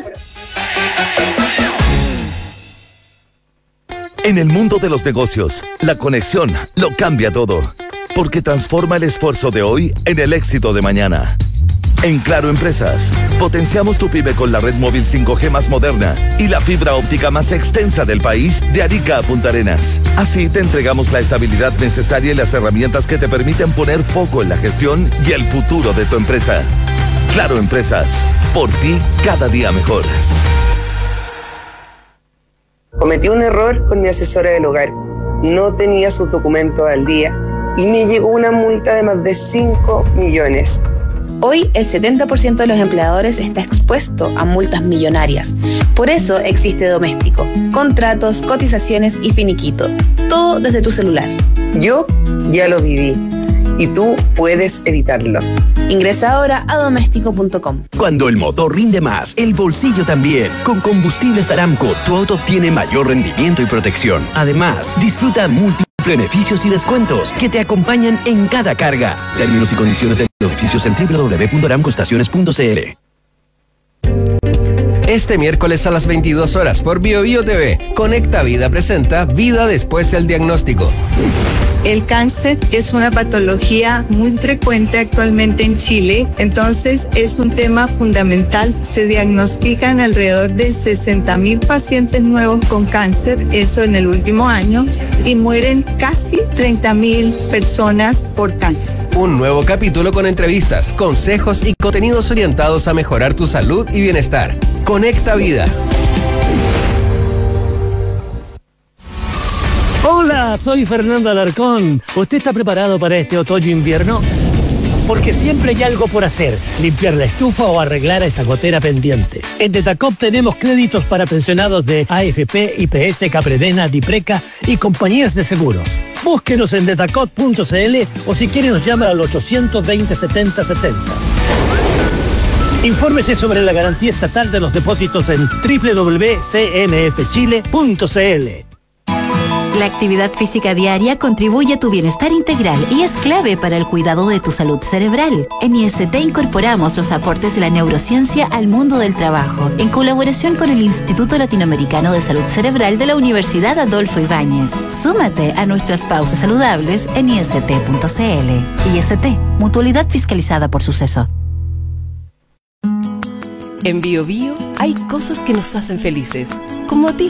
En el mundo de los negocios, la conexión lo cambia todo, porque transforma el esfuerzo de hoy en el éxito de mañana. En Claro Empresas, potenciamos tu pyme con la red móvil cinco G más moderna y la fibra óptica más extensa del país de Arica a Punta Arenas. Así te entregamos la estabilidad necesaria y las herramientas que te permiten poner foco en la gestión y el futuro de tu empresa. Claro Empresas, por ti cada día mejor. Cometí un error con mi asesora del hogar. No tenía sus documentos al día y me llegó una multa de más de cinco millones. Hoy el setenta por ciento de los empleadores está expuesto a multas millonarias. Por eso existe Doméstico. Contratos, cotizaciones y finiquito. Todo desde tu celular. Yo ya lo viví y tú puedes evitarlo. Ingresa ahora a doméstico punto com. Cuando el motor rinde más, el bolsillo también. Con Combustibles Aramco, tu auto obtiene mayor rendimiento y protección. Además, disfruta múltiples beneficios y descuentos que te acompañan en cada carga. Términos y condiciones de los beneficios en doble u doble u doble u punto aramco estaciones punto c l. Este miércoles a las veintidós horas por Bio Bio T V, Conecta Vida presenta Vida después del diagnóstico. El cáncer es una patología muy frecuente actualmente en Chile, entonces es un tema fundamental. Se diagnostican alrededor de sesenta mil pacientes nuevos con cáncer, eso en el último año, y mueren casi treinta mil personas por cáncer. Un nuevo capítulo con entrevistas, consejos y contenidos orientados a mejorar tu salud y bienestar. Conecta Vida. Hola, soy Fernando Alarcón. ¿Usted está preparado para este otoño-invierno? Porque siempre hay algo por hacer, limpiar la estufa o arreglar a esa gotera pendiente. En Detacop tenemos créditos para pensionados de A F P, I P S, Capredena, Dipreca y compañías de seguros. Búsquenos en detacop punto c l o si quiere nos llama al ochocientos veinte setenta setenta. Infórmese sobre la garantía estatal de los depósitos en doble u doble u doble u punto c m f chile punto c l. La actividad física diaria contribuye a tu bienestar integral y es clave para el cuidado de tu salud cerebral. En I S T incorporamos los aportes de la neurociencia al mundo del trabajo, en colaboración con el Instituto Latinoamericano de Salud Cerebral de la Universidad Adolfo Ibáñez. Súmate a nuestras pausas saludables en i s t punto c l. I S T, mutualidad fiscalizada por Suceso. En Bio Bio hay cosas que nos hacen felices, como a ti.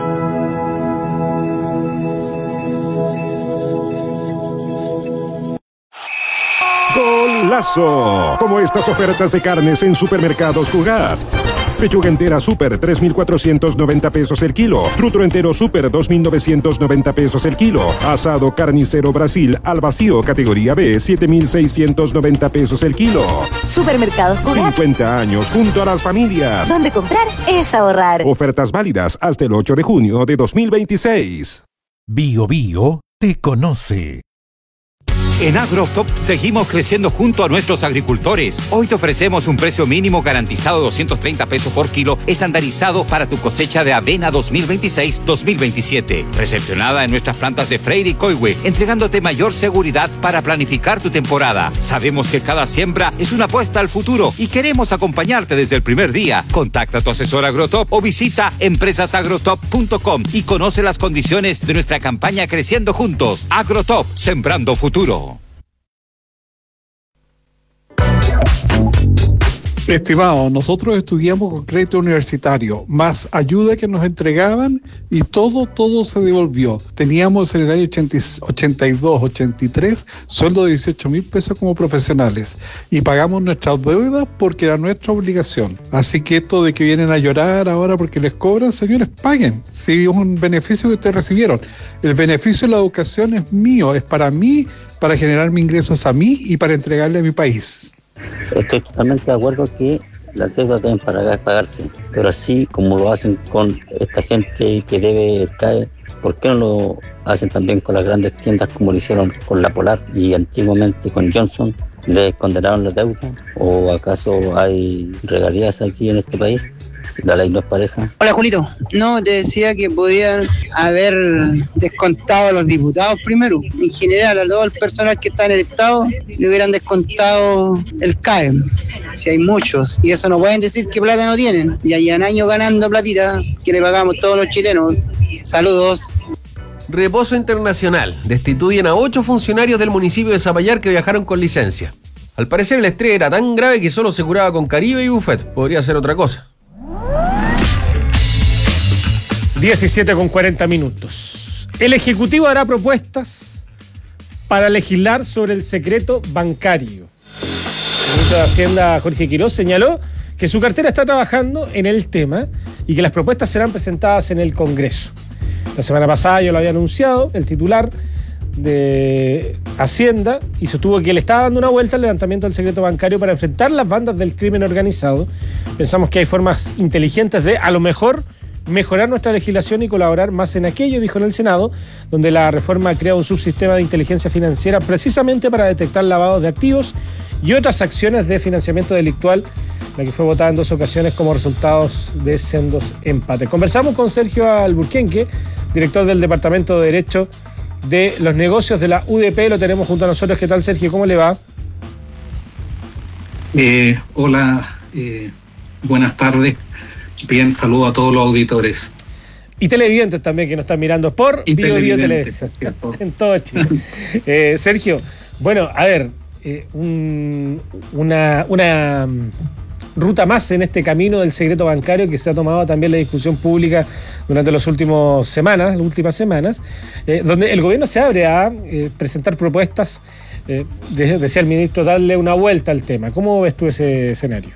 ¡Golazo! Como estas ofertas de carnes en Supermercados Jugat. Pechuga entera Super, tres mil cuatrocientos noventa pesos el kilo. Trutro entero Super, dos mil novecientos noventa pesos el kilo. Asado carnicero Brasil al vacío categoría B, siete mil seiscientos noventa pesos el kilo. Supermercados Jugat. cincuenta años junto a las familias. Donde comprar es ahorrar. Ofertas válidas hasta el ocho de junio de dos mil veintiséis. Bio Bio te conoce. En AgroTop seguimos creciendo junto a nuestros agricultores. Hoy te ofrecemos un precio mínimo garantizado de doscientos treinta pesos por kilo, estandarizado para tu cosecha de avena dos mil veintiséis dos mil veintisiete. Recepcionada en nuestras plantas de Freire y Coihue, entregándote mayor seguridad para planificar tu temporada. Sabemos que cada siembra es una apuesta al futuro y queremos acompañarte desde el primer día. Contacta a tu asesor AgroTop o visita empresas agrotop punto com y conoce las condiciones de nuestra campaña Creciendo Juntos. AgroTop, sembrando futuro. Estimados, nosotros estudiamos con crédito universitario, más ayuda que nos entregaban y todo, todo se devolvió. Teníamos en el año ochenta y dos, ochenta y tres sueldo de dieciocho mil pesos como profesionales y pagamos nuestras deudas porque era nuestra obligación. Así que esto de que vienen a llorar ahora porque les cobran, señores, paguen. Si es un beneficio que ustedes recibieron. El beneficio de la educación es mío, es para mí, para generarme ingresos a mí y para entregarle a mi país. Estoy totalmente de acuerdo que las deudas deben pagarse, pero así como lo hacen con esta gente que debe el C A E, ¿por qué no lo hacen también con las grandes tiendas como lo hicieron con la Polar y antiguamente con Johnson? ¿Les condenaron la deuda? ¿O acaso hay regalías aquí en este país? ¿La ley no es pareja? Hola, Julito. No, te decía que podían haber descontado a los diputados primero. En general, a todo el personal que está en el Estado le hubieran descontado el C A E. Si hay muchos. Y eso no pueden decir que plata no tienen. Ya llevan años ganando platita que le pagamos todos los chilenos. Saludos. Reposo Internacional. Destituyen a ocho funcionarios del municipio de Zapallar que viajaron con licencia. Al parecer el estrés era tan grave que solo se curaba con Caribe y buffet. Podría ser otra cosa. diecisiete con cuarenta minutos. El Ejecutivo hará propuestas para legislar sobre el secreto bancario. El ministro de Hacienda, Jorge Quiroz, señaló que su cartera está trabajando en el tema y que las propuestas serán presentadas en el Congreso. La semana pasada yo lo había anunciado, el titular de Hacienda, y sostuvo que le estaba dando una vuelta al levantamiento del secreto bancario para enfrentar las bandas del crimen organizado. Pensamos que hay formas inteligentes de, a lo mejor, mejorar nuestra legislación y colaborar más en aquello, dijo en el Senado, donde la reforma crea un subsistema de inteligencia financiera precisamente para detectar lavados de activos y otras acciones de financiamiento delictual, la que fue votada en dos ocasiones como resultados de sendos empates. Conversamos con Sergio Alburquenque, director del Departamento de Derecho de los Negocios de la U D P, lo tenemos junto a nosotros. ¿Qué tal, Sergio? ¿Cómo le va? Eh, hola, eh, buenas tardes. Bien, saludo a todos los auditores. Y televidentes también que nos están mirando por Bio Bio Televisión. En todo Chile. eh, Sergio, bueno, a ver, eh, un, una, una ruta más en este camino del secreto bancario que se ha tomado también la discusión pública durante las últimas semanas, las últimas semanas, eh, donde el gobierno se abre a eh, presentar propuestas, eh, de, decía el ministro, darle una vuelta al tema. ¿Cómo ves tú ese escenario?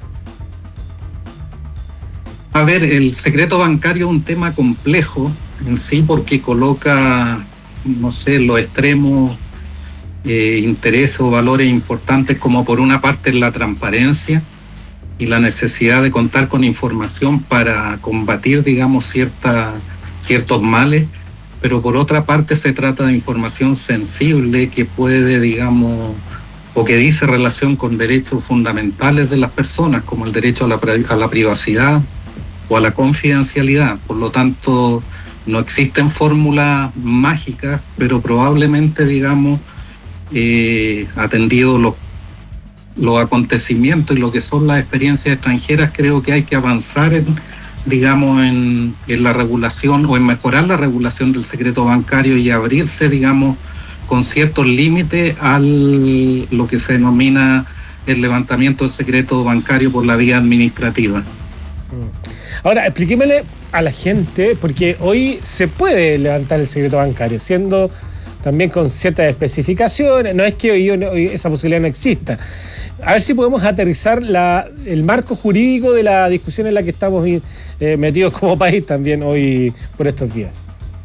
A ver, el secreto bancario es un tema complejo en sí porque coloca, no sé, los extremos eh, intereses o valores importantes como por una parte la transparencia y la necesidad de contar con información para combatir, digamos, cierta, ciertos males, pero por otra parte se trata de información sensible que puede, digamos, o que dice relación con derechos fundamentales de las personas, como el derecho a la, a la privacidad o a la confidencialidad. Por lo tanto, no existen fórmulas mágicas, pero probablemente, digamos, eh, atendido los, los acontecimientos y lo que son las experiencias extranjeras, creo que hay que avanzar en, digamos, en, en la regulación o en mejorar la regulación del secreto bancario y abrirse, digamos, con ciertos límites a lo que se denomina el levantamiento del secreto bancario por la vía administrativa. Ahora, explíquemele a la gente, porque hoy se puede levantar el secreto bancario, siendo también con ciertas especificaciones. No es que hoy, hoy esa posibilidad no exista. A ver si podemos aterrizar la, el marco jurídico de la discusión en la que estamos eh, metidos como país también hoy por estos días.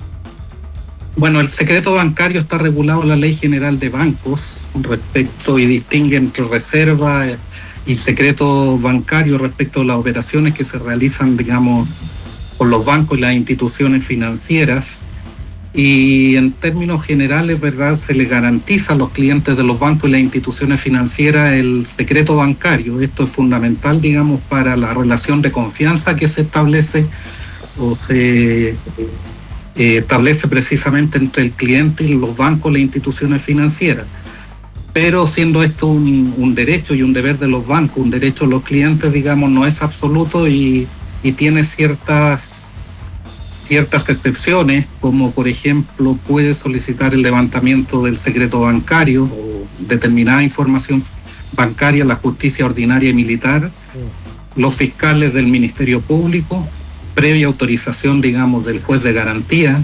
Bueno, el secreto bancario está regulado en la Ley General de Bancos respecto y distingue entre reserva y secreto bancario respecto a las operaciones que se realizan, digamos, por los bancos y las instituciones financieras. Y en términos generales, ¿verdad?, se le garantiza a los clientes de los bancos y las instituciones financieras el secreto bancario. Esto es fundamental, digamos, para la relación de confianza que se establece o se eh, establece precisamente entre el cliente y los bancos y las instituciones financieras. Pero siendo esto un, un derecho y un deber de los bancos, un derecho de los clientes, digamos, no es absoluto y, y tiene ciertas, ciertas excepciones, como por ejemplo puede solicitar el levantamiento del secreto bancario o determinada información bancaria la justicia ordinaria y militar, los fiscales del Ministerio Público, previa autorización, digamos, del juez de garantía.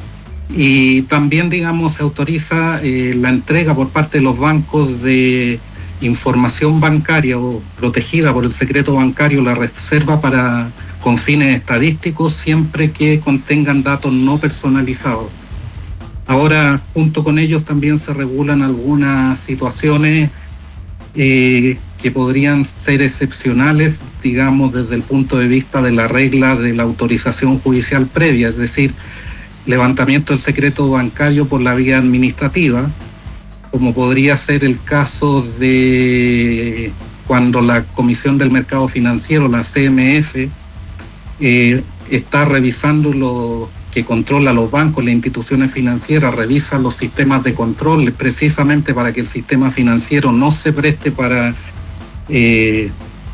Y también, digamos, se autoriza eh, la entrega por parte de los bancos de información bancaria o protegida por el secreto bancario, la reserva para con fines estadísticos, siempre que contengan datos no personalizados. Ahora, junto con ellos también se regulan algunas situaciones eh, que podrían ser excepcionales, digamos, desde el punto de vista de la regla de la autorización judicial previa, es decir, levantamiento del secreto bancario por la vía administrativa, como podría ser el caso de cuando la Comisión del Mercado Financiero, la C M F, eh, está revisando lo que controla los bancos, las instituciones financieras, revisa los sistemas de control precisamente para que el sistema financiero no se preste para eh,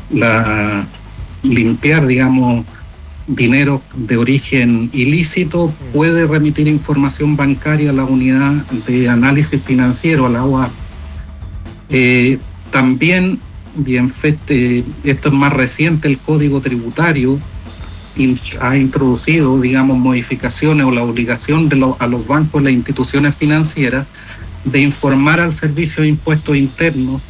la, limpiar, digamos, dinero de origen ilícito, puede remitir información bancaria a la unidad de análisis financiero, a la O A P. Eh, también, bien, eh, esto es más reciente, el Código Tributario ha introducido, digamos, modificaciones o la obligación de lo, a los bancos y las instituciones financieras de informar al Servicio de Impuestos Internos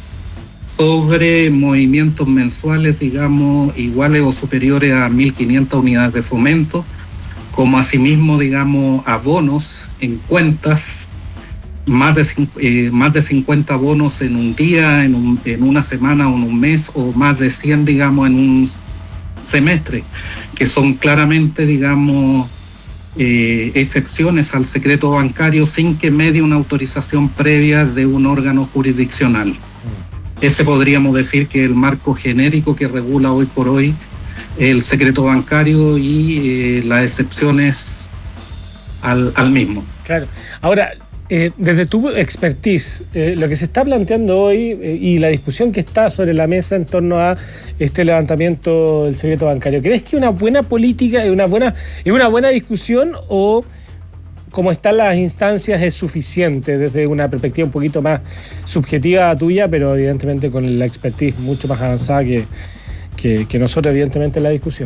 sobre movimientos mensuales, digamos, iguales o superiores a mil quinientas unidades de fomento, como asimismo, digamos, abonos en cuentas, más de, eh, más de cincuenta bonos en un día, en, un, en una semana o en un mes, o más de cien, digamos, en un semestre, que son claramente, digamos, eh, excepciones al secreto bancario sin que medie una autorización previa de un órgano jurisdiccional. Ese podríamos decir que es el marco genérico que regula hoy por hoy el secreto bancario y eh, las excepciones al, al mismo. Claro. Ahora, Eh, desde tu expertise, eh, lo que se está planteando hoy eh, y la discusión que está sobre la mesa en torno a este levantamiento del secreto bancario, ¿crees que una buena política, es una buena, es una buena discusión o como están las instancias es suficiente desde una perspectiva un poquito más subjetiva tuya, pero evidentemente con la expertise mucho más avanzada que, que, que nosotros evidentemente en la discusión?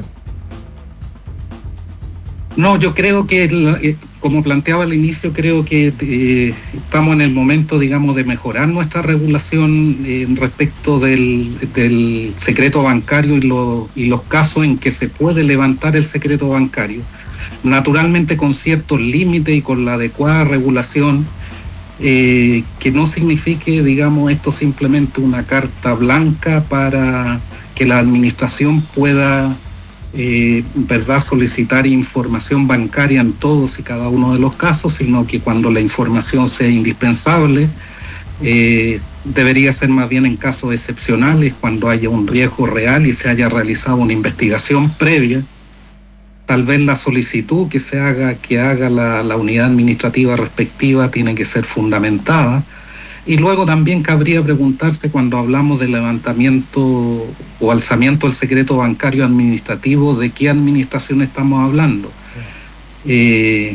No, yo creo que, como planteaba al inicio, creo que eh, estamos en el momento, digamos, de mejorar nuestra regulación eh, respecto del, del secreto bancario y, lo, y los casos en que se puede levantar el secreto bancario. Naturalmente con ciertos límites y con la adecuada regulación, eh, que no signifique, digamos, esto simplemente una carta blanca para que la administración pueda Eh, verdad solicitar información bancaria en todos y cada uno de los casos, sino que cuando la información sea indispensable, eh, debería ser más bien en casos excepcionales, cuando haya un riesgo real y se haya realizado una investigación previa. Tal vez la solicitud que se haga, que haga la, la unidad administrativa respectiva tiene que ser fundamentada. Y luego también cabría preguntarse, cuando hablamos de levantamiento o alzamiento del secreto bancario administrativo, ¿de qué administración estamos hablando? Eh,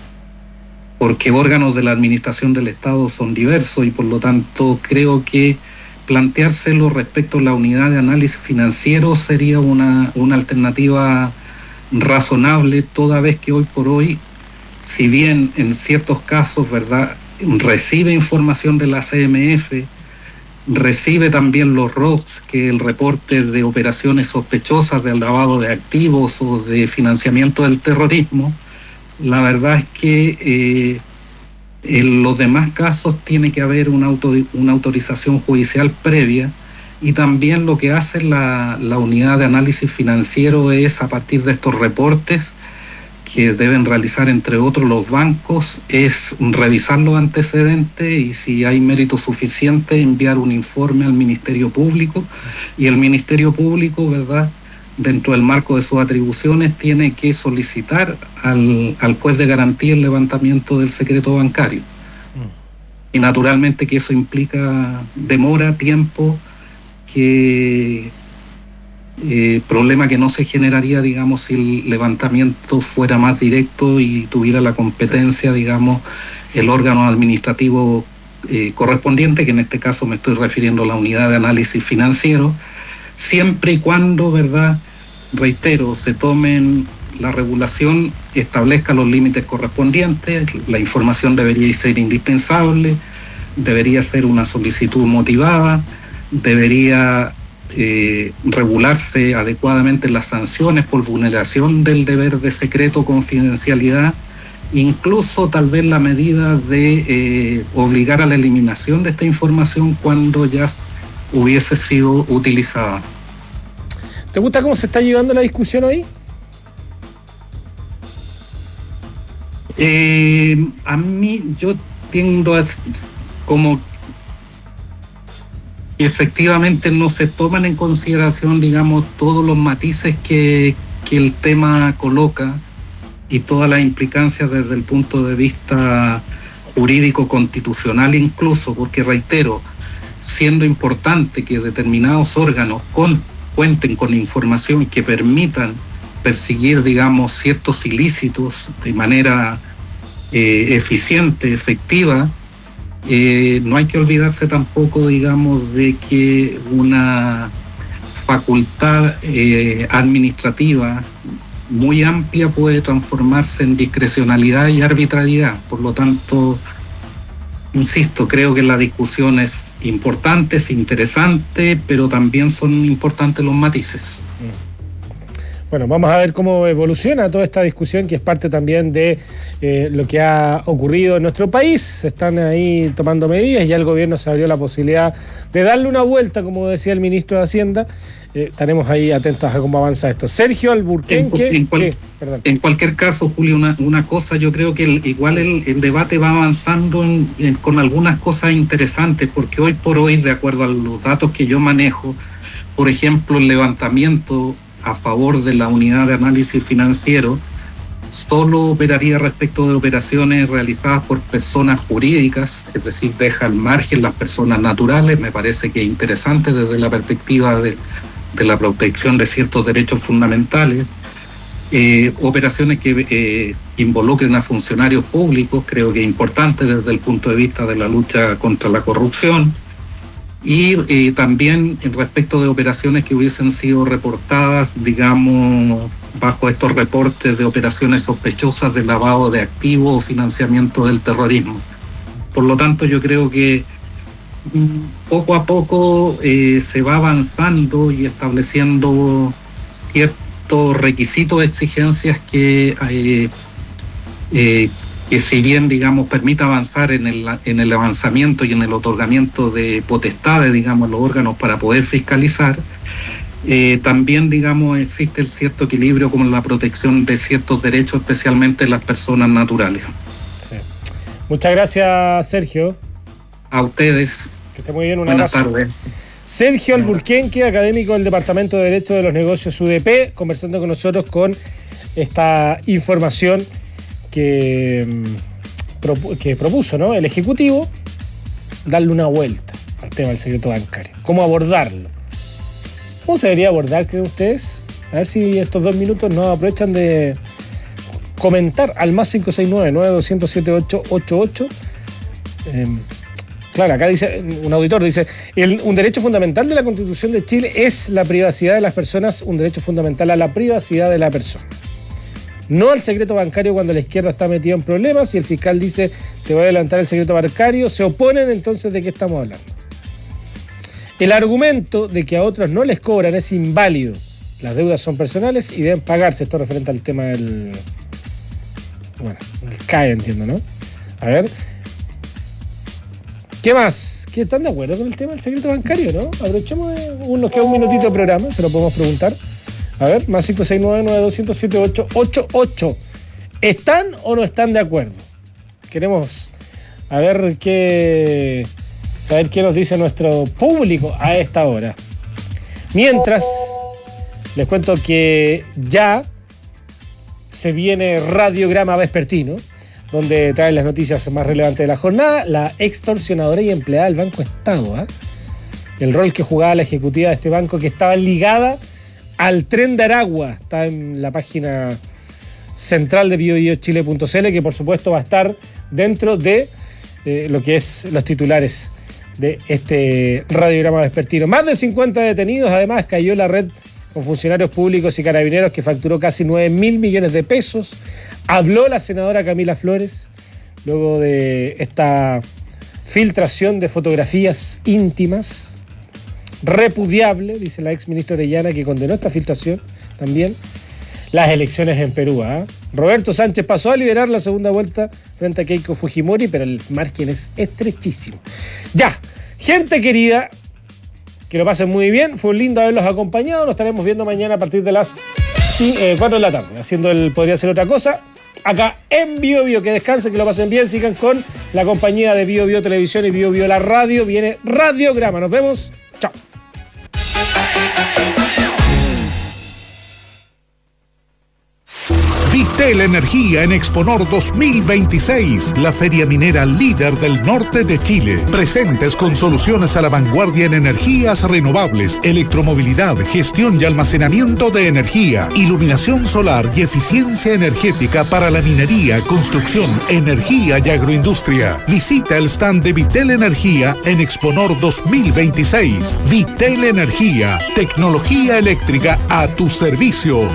porque órganos de la administración del Estado son diversos y por lo tanto creo que planteárselo respecto a la unidad de análisis financiero sería una, una alternativa razonable, toda vez que hoy por hoy, si bien en ciertos casos, ¿verdad?, recibe información de la C M F, recibe también los R O Cs, que es el reporte de operaciones sospechosas de lavado de activos o de financiamiento del terrorismo. La verdad es que eh, en los demás casos tiene que haber una, auto, una autorización judicial previa, y también lo que hace la, la unidad de análisis financiero es, a partir de estos reportes que deben realizar entre otros los bancos, es revisar los antecedentes y, si hay mérito suficiente, enviar un informe al Ministerio Público, y el Ministerio Público, ¿verdad?, dentro del marco de sus atribuciones, tiene que solicitar al, al juez de garantía el levantamiento del secreto bancario. Mm. Y naturalmente que eso implica demora, tiempo, que Eh, problema que no se generaría, digamos, si el levantamiento fuera más directo y tuviera la competencia, digamos, el órgano administrativo eh, correspondiente, que en este caso me estoy refiriendo a la unidad de análisis financiero, siempre y cuando, ¿verdad?, reitero, se tomen la regulación, establezca los límites correspondientes, la información debería ser indispensable, debería ser una solicitud motivada, debería Eh, regularse adecuadamente las sanciones por vulneración del deber de secreto o confidencialidad, incluso tal vez la medida de eh, obligar a la eliminación de esta información cuando ya hubiese sido utilizada. ¿Te gusta cómo se está llevando la discusión hoy? Eh, a mí yo tiendo a como efectivamente no se toman en consideración, digamos, todos los matices que, que el tema coloca y todas las implicancias desde el punto de vista jurídico constitucional incluso, porque reitero, siendo importante que determinados órganos con, cuenten con información que permitan perseguir, digamos, ciertos ilícitos de manera eh, eficiente, efectiva, eh, no hay que olvidarse tampoco, digamos, de que una facultad eh, administrativa muy amplia puede transformarse en discrecionalidad y arbitrariedad. Por lo tanto, insisto, creo que la discusión es importante, es interesante, pero también son importantes los matices. Bueno, vamos a ver cómo evoluciona toda esta discusión, que es parte también de eh, lo que ha ocurrido en nuestro país. Se están ahí tomando medidas, ya el gobierno se abrió la posibilidad de darle una vuelta, como decía el ministro de Hacienda. Eh, estaremos ahí atentos a cómo avanza esto. Sergio Alburquenque. En, en, cual, en cualquier caso, Julio, una, una cosa, yo creo que el, igual el, el debate va avanzando en, en, con algunas cosas interesantes, porque hoy por hoy, de acuerdo a los datos que yo manejo, por ejemplo, el levantamiento a favor de la unidad de análisis financiero solo operaría respecto de operaciones realizadas por personas jurídicas, es decir, deja al margen las personas naturales. Me parece que es interesante desde la perspectiva de, de la protección de ciertos derechos fundamentales. Eh, operaciones que eh, involucren a funcionarios públicos, creo que es importante desde el punto de vista de la lucha contra la corrupción. Y eh, también respecto de operaciones que hubiesen sido reportadas, digamos, bajo estos reportes de operaciones sospechosas de lavado de activos o financiamiento del terrorismo. Por lo tanto, yo creo que poco a poco eh, se va avanzando y estableciendo ciertos requisitos, exigencias que eh, eh, que si bien, digamos, permite avanzar en el, en el avanzamiento y en el otorgamiento de potestades, digamos, los órganos para poder fiscalizar, eh, también, digamos, existe el cierto equilibrio con la protección de ciertos derechos, especialmente de las personas naturales. Sí. Muchas gracias, Sergio. A ustedes. Que esté muy bien, un Buenas abrazo. tardes. Sergio Alburquenque, académico del Departamento de Derecho de los Negocios U D P, conversando con nosotros con esta información que, que propuso, ¿no?, el Ejecutivo, darle una vuelta al tema del secreto bancario. ¿Cómo abordarlo? ¿Cómo se debería abordar, creen ustedes? A ver si estos dos minutos nos aprovechan de comentar al más cinco seis nueve, nueve dos cero siete, ocho ocho ocho. Eh, claro, acá dice, un auditor dice, el, un derecho fundamental de la Constitución de Chile es la privacidad de las personas, un derecho fundamental a la privacidad de la persona. No al secreto bancario cuando la izquierda está metida en problemas y el fiscal dice te voy a adelantar el secreto bancario, se oponen. Entonces, ¿de qué estamos hablando? El argumento de que a otros no les cobran es inválido. Las deudas son personales y deben pagarse. Esto referente al tema del... Bueno, el C A E, entiendo, ¿no? A ver. ¿Qué más? ¿Qué están de acuerdo con el tema del secreto bancario, no? Aprovechemos, de, nos queda un minutito de programa, se lo podemos preguntar. A ver, más cinco seis nueve, nueve dos cero siete, ocho ocho ocho. ¿Están o no están de acuerdo? Queremos a ver qué, saber qué nos dice nuestro público a esta hora. Mientras, les cuento que ya se viene Radiograma Vespertino, donde trae las noticias más relevantes de la jornada. La extorsionadora y empleada del Banco Estado, ¿eh? El rol que jugaba la ejecutiva de este banco, que estaba ligada al Tren de Aragua, está en la página central de bio bio chile punto c l, que por supuesto va a estar dentro de eh, lo que es los titulares de este Radiograma Vespertino. Más de cincuenta detenidos, además cayó la red con funcionarios públicos y carabineros que facturó casi nueve mil millones de pesos. Habló la senadora Camila Flores luego de esta filtración de fotografías íntimas. Repudiable, dice la ex ministra Orellana, que condenó esta filtración también. Las elecciones en Perú, ¿eh? Roberto Sánchez pasó a liderar la segunda vuelta frente a Keiko Fujimori, pero el margen es estrechísimo. Ya, gente querida, que lo pasen muy bien. Fue lindo haberlos acompañado. Nos estaremos viendo mañana a partir de las eh, cuatro de la tarde, haciendo el Podría Ser Otra Cosa. Acá en Bio Bio, que descansen, que lo pasen bien, sigan con la compañía de Bio Bio Televisión y Bio Bio la radio. Viene Radiograma. Nos vemos. Chao. Vitel Energía en Exponor dos mil veintiséis, la feria minera líder del norte de Chile. Presentes con soluciones a la vanguardia en energías renovables, electromovilidad, gestión y almacenamiento de energía, iluminación solar y eficiencia energética para la minería, construcción, energía y agroindustria. Visita el stand de Vitel Energía en Exponor dos mil veintiséis. Vitel Energía, tecnología eléctrica a tu servicio.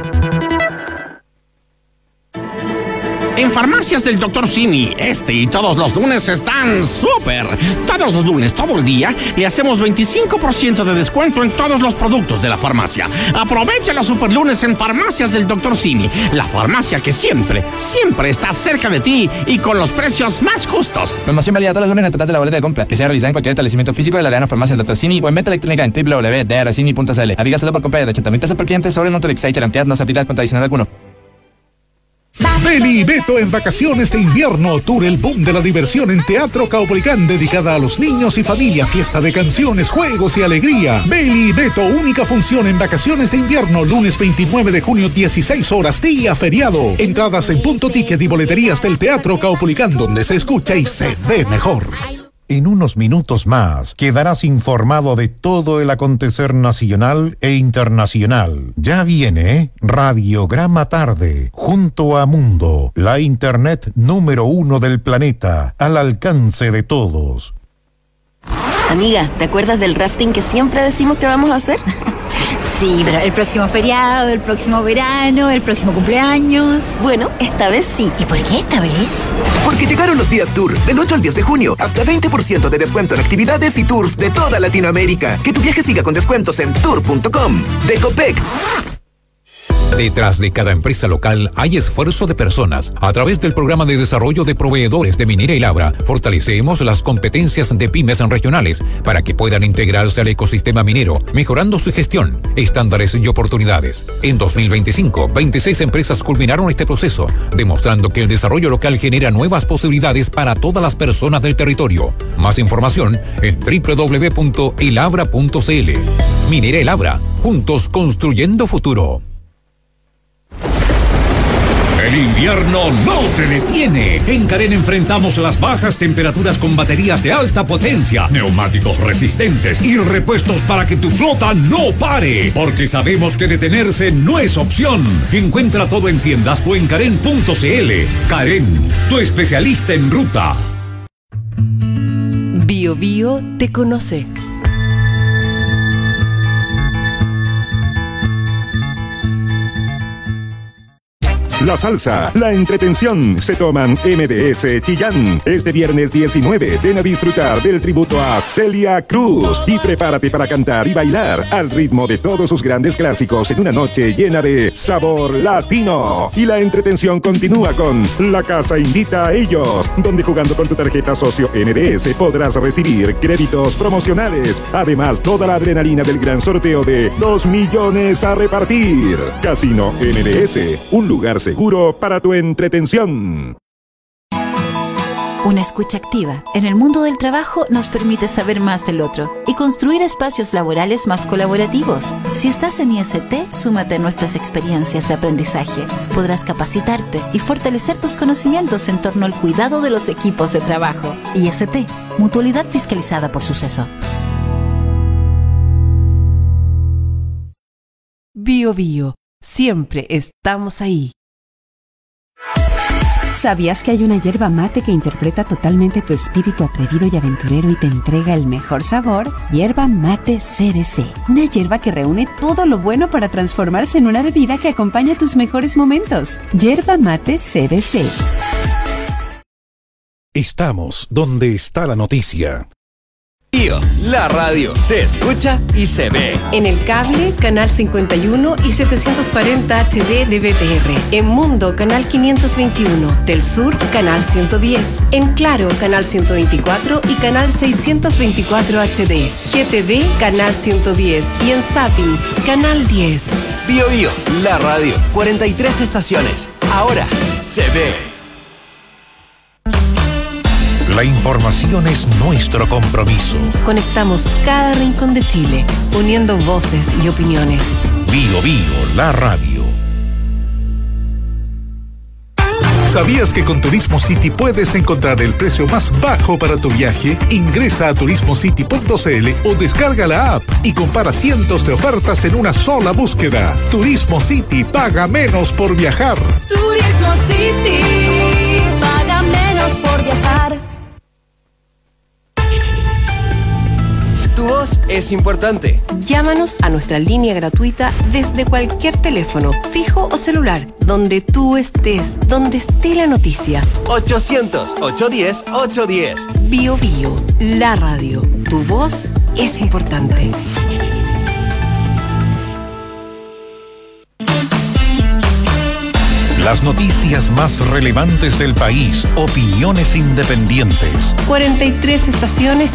En Farmacias del doctor Simi, este y todos los lunes están súper. Todos los lunes, todo el día, le hacemos veinticinco por ciento de descuento en todos los productos de la farmacia. Aprovecha los super lunes en Farmacias del doctor Simi, la farmacia que siempre, siempre está cerca de ti y con los precios más justos. Promoción válida todos los lunes en el total de la boleta de compra, que sea realizada en cualquier establecimiento físico de la Arena Farmacia del doctor Simi o en venta electrónica en w w w punto d r simi punto c l. Aplica solo por compra de ochenta mil pesos por cliente sobre un Nutrex y Charantead, no se aplica con adicional alguno. Beli y Beto en vacaciones de invierno, tour el boom de la diversión en Teatro Caupolicán, dedicada a los niños y familia, fiesta de canciones, juegos y alegría. Beli y Beto, única función en vacaciones de invierno, lunes veintinueve de junio, dieciséis horas, día feriado. Entradas en Punto Ticket y boleterías del Teatro Caupolicán, donde se escucha y se ve mejor. En unos minutos más quedarás informado de todo el acontecer nacional e internacional. Ya viene Radiograma Tarde, junto a Mundo, la internet número uno del planeta, al alcance de todos. Amiga, ¿te acuerdas del rafting que siempre decimos que vamos a hacer? Sí, pero el próximo feriado, el próximo verano, el próximo cumpleaños. Bueno, esta vez sí. ¿Y por qué esta vez? Porque llegaron los días Tour, del ocho al diez de junio, hasta veinte por ciento de descuento en actividades y tours de toda Latinoamérica. Que tu viaje siga con descuentos en tour punto com. De Copec. Detrás de cada empresa local hay esfuerzo de personas. A través del programa de desarrollo de proveedores de Minera y Labra, fortalecemos las competencias de pymes regionales para que puedan integrarse al ecosistema minero, mejorando su gestión, estándares y oportunidades. En dos mil veinticinco, veintiséis empresas culminaron este proceso, demostrando que el desarrollo local genera nuevas posibilidades para todas las personas del territorio. Más información en doble u doble u doble u punto elabra punto c l. Minera y Labra, juntos construyendo futuro. El invierno no te detiene. En Karen enfrentamos las bajas temperaturas con baterías de alta potencia, neumáticos resistentes y repuestos para que tu flota no pare. Porque sabemos que detenerse no es opción. Encuentra todo en tiendas o en karen punto c l. Karen, tu especialista en ruta. Bio Bio te conoce. La salsa, la entretención, se toman M D S Chillán. Este viernes diecinueve, ven a disfrutar del tributo a Celia Cruz y prepárate para cantar y bailar al ritmo de todos sus grandes clásicos en una noche llena de sabor latino. Y la entretención continúa con La Casa Invita a Ellos, donde jugando con tu tarjeta socio M D S podrás recibir créditos promocionales. Además, toda la adrenalina del gran sorteo de dos millones a repartir. Casino M D S, un lugar seguro para tu entretención. Una escucha activa en el mundo del trabajo nos permite saber más del otro y construir espacios laborales más colaborativos. Si estás en I S T, súmate a nuestras experiencias de aprendizaje. Podrás capacitarte y fortalecer tus conocimientos en torno al cuidado de los equipos de trabajo. I S T, mutualidad fiscalizada por Suceso. Bio Bio, siempre estamos ahí. ¿Sabías que hay una yerba mate que interpreta totalmente tu espíritu atrevido y aventurero y te entrega el mejor sabor? Yerba mate C B C, una yerba que reúne todo lo bueno para transformarse en una bebida que acompaña tus mejores momentos. Yerba mate C B C. Estamos donde está la noticia. Bio, la radio se escucha y se ve. En el cable, canal cincuenta y uno y setecientos cuarenta H D de B T R. En Mundo, canal quinientos veintiuno. Del Sur, canal ciento diez. En Claro, canal ciento veinticuatro y canal seiscientos veinticuatro H D. G T D, canal ciento diez. Y en Zapping, canal diez. Bio Bio, la radio. cuarenta y tres estaciones. Ahora se ve. La información es nuestro compromiso. Conectamos cada rincón de Chile, uniendo voces y opiniones. Bio Bio, la radio. ¿Sabías que con Turismo City puedes encontrar el precio más bajo para tu viaje? Ingresa a turismo city punto c l o descarga la app y compara cientos de ofertas en una sola búsqueda. Turismo City, paga menos por viajar. Turismo City, paga menos por viajar. Tu voz es importante. Llámanos a nuestra línea gratuita desde cualquier teléfono, fijo o celular, donde tú estés, donde esté la noticia. ochocientos, ochocientos diez, ochocientos diez. Bio Bio, la radio. Tu voz es importante. Las noticias más relevantes del país, opiniones independientes. cuarenta y tres estaciones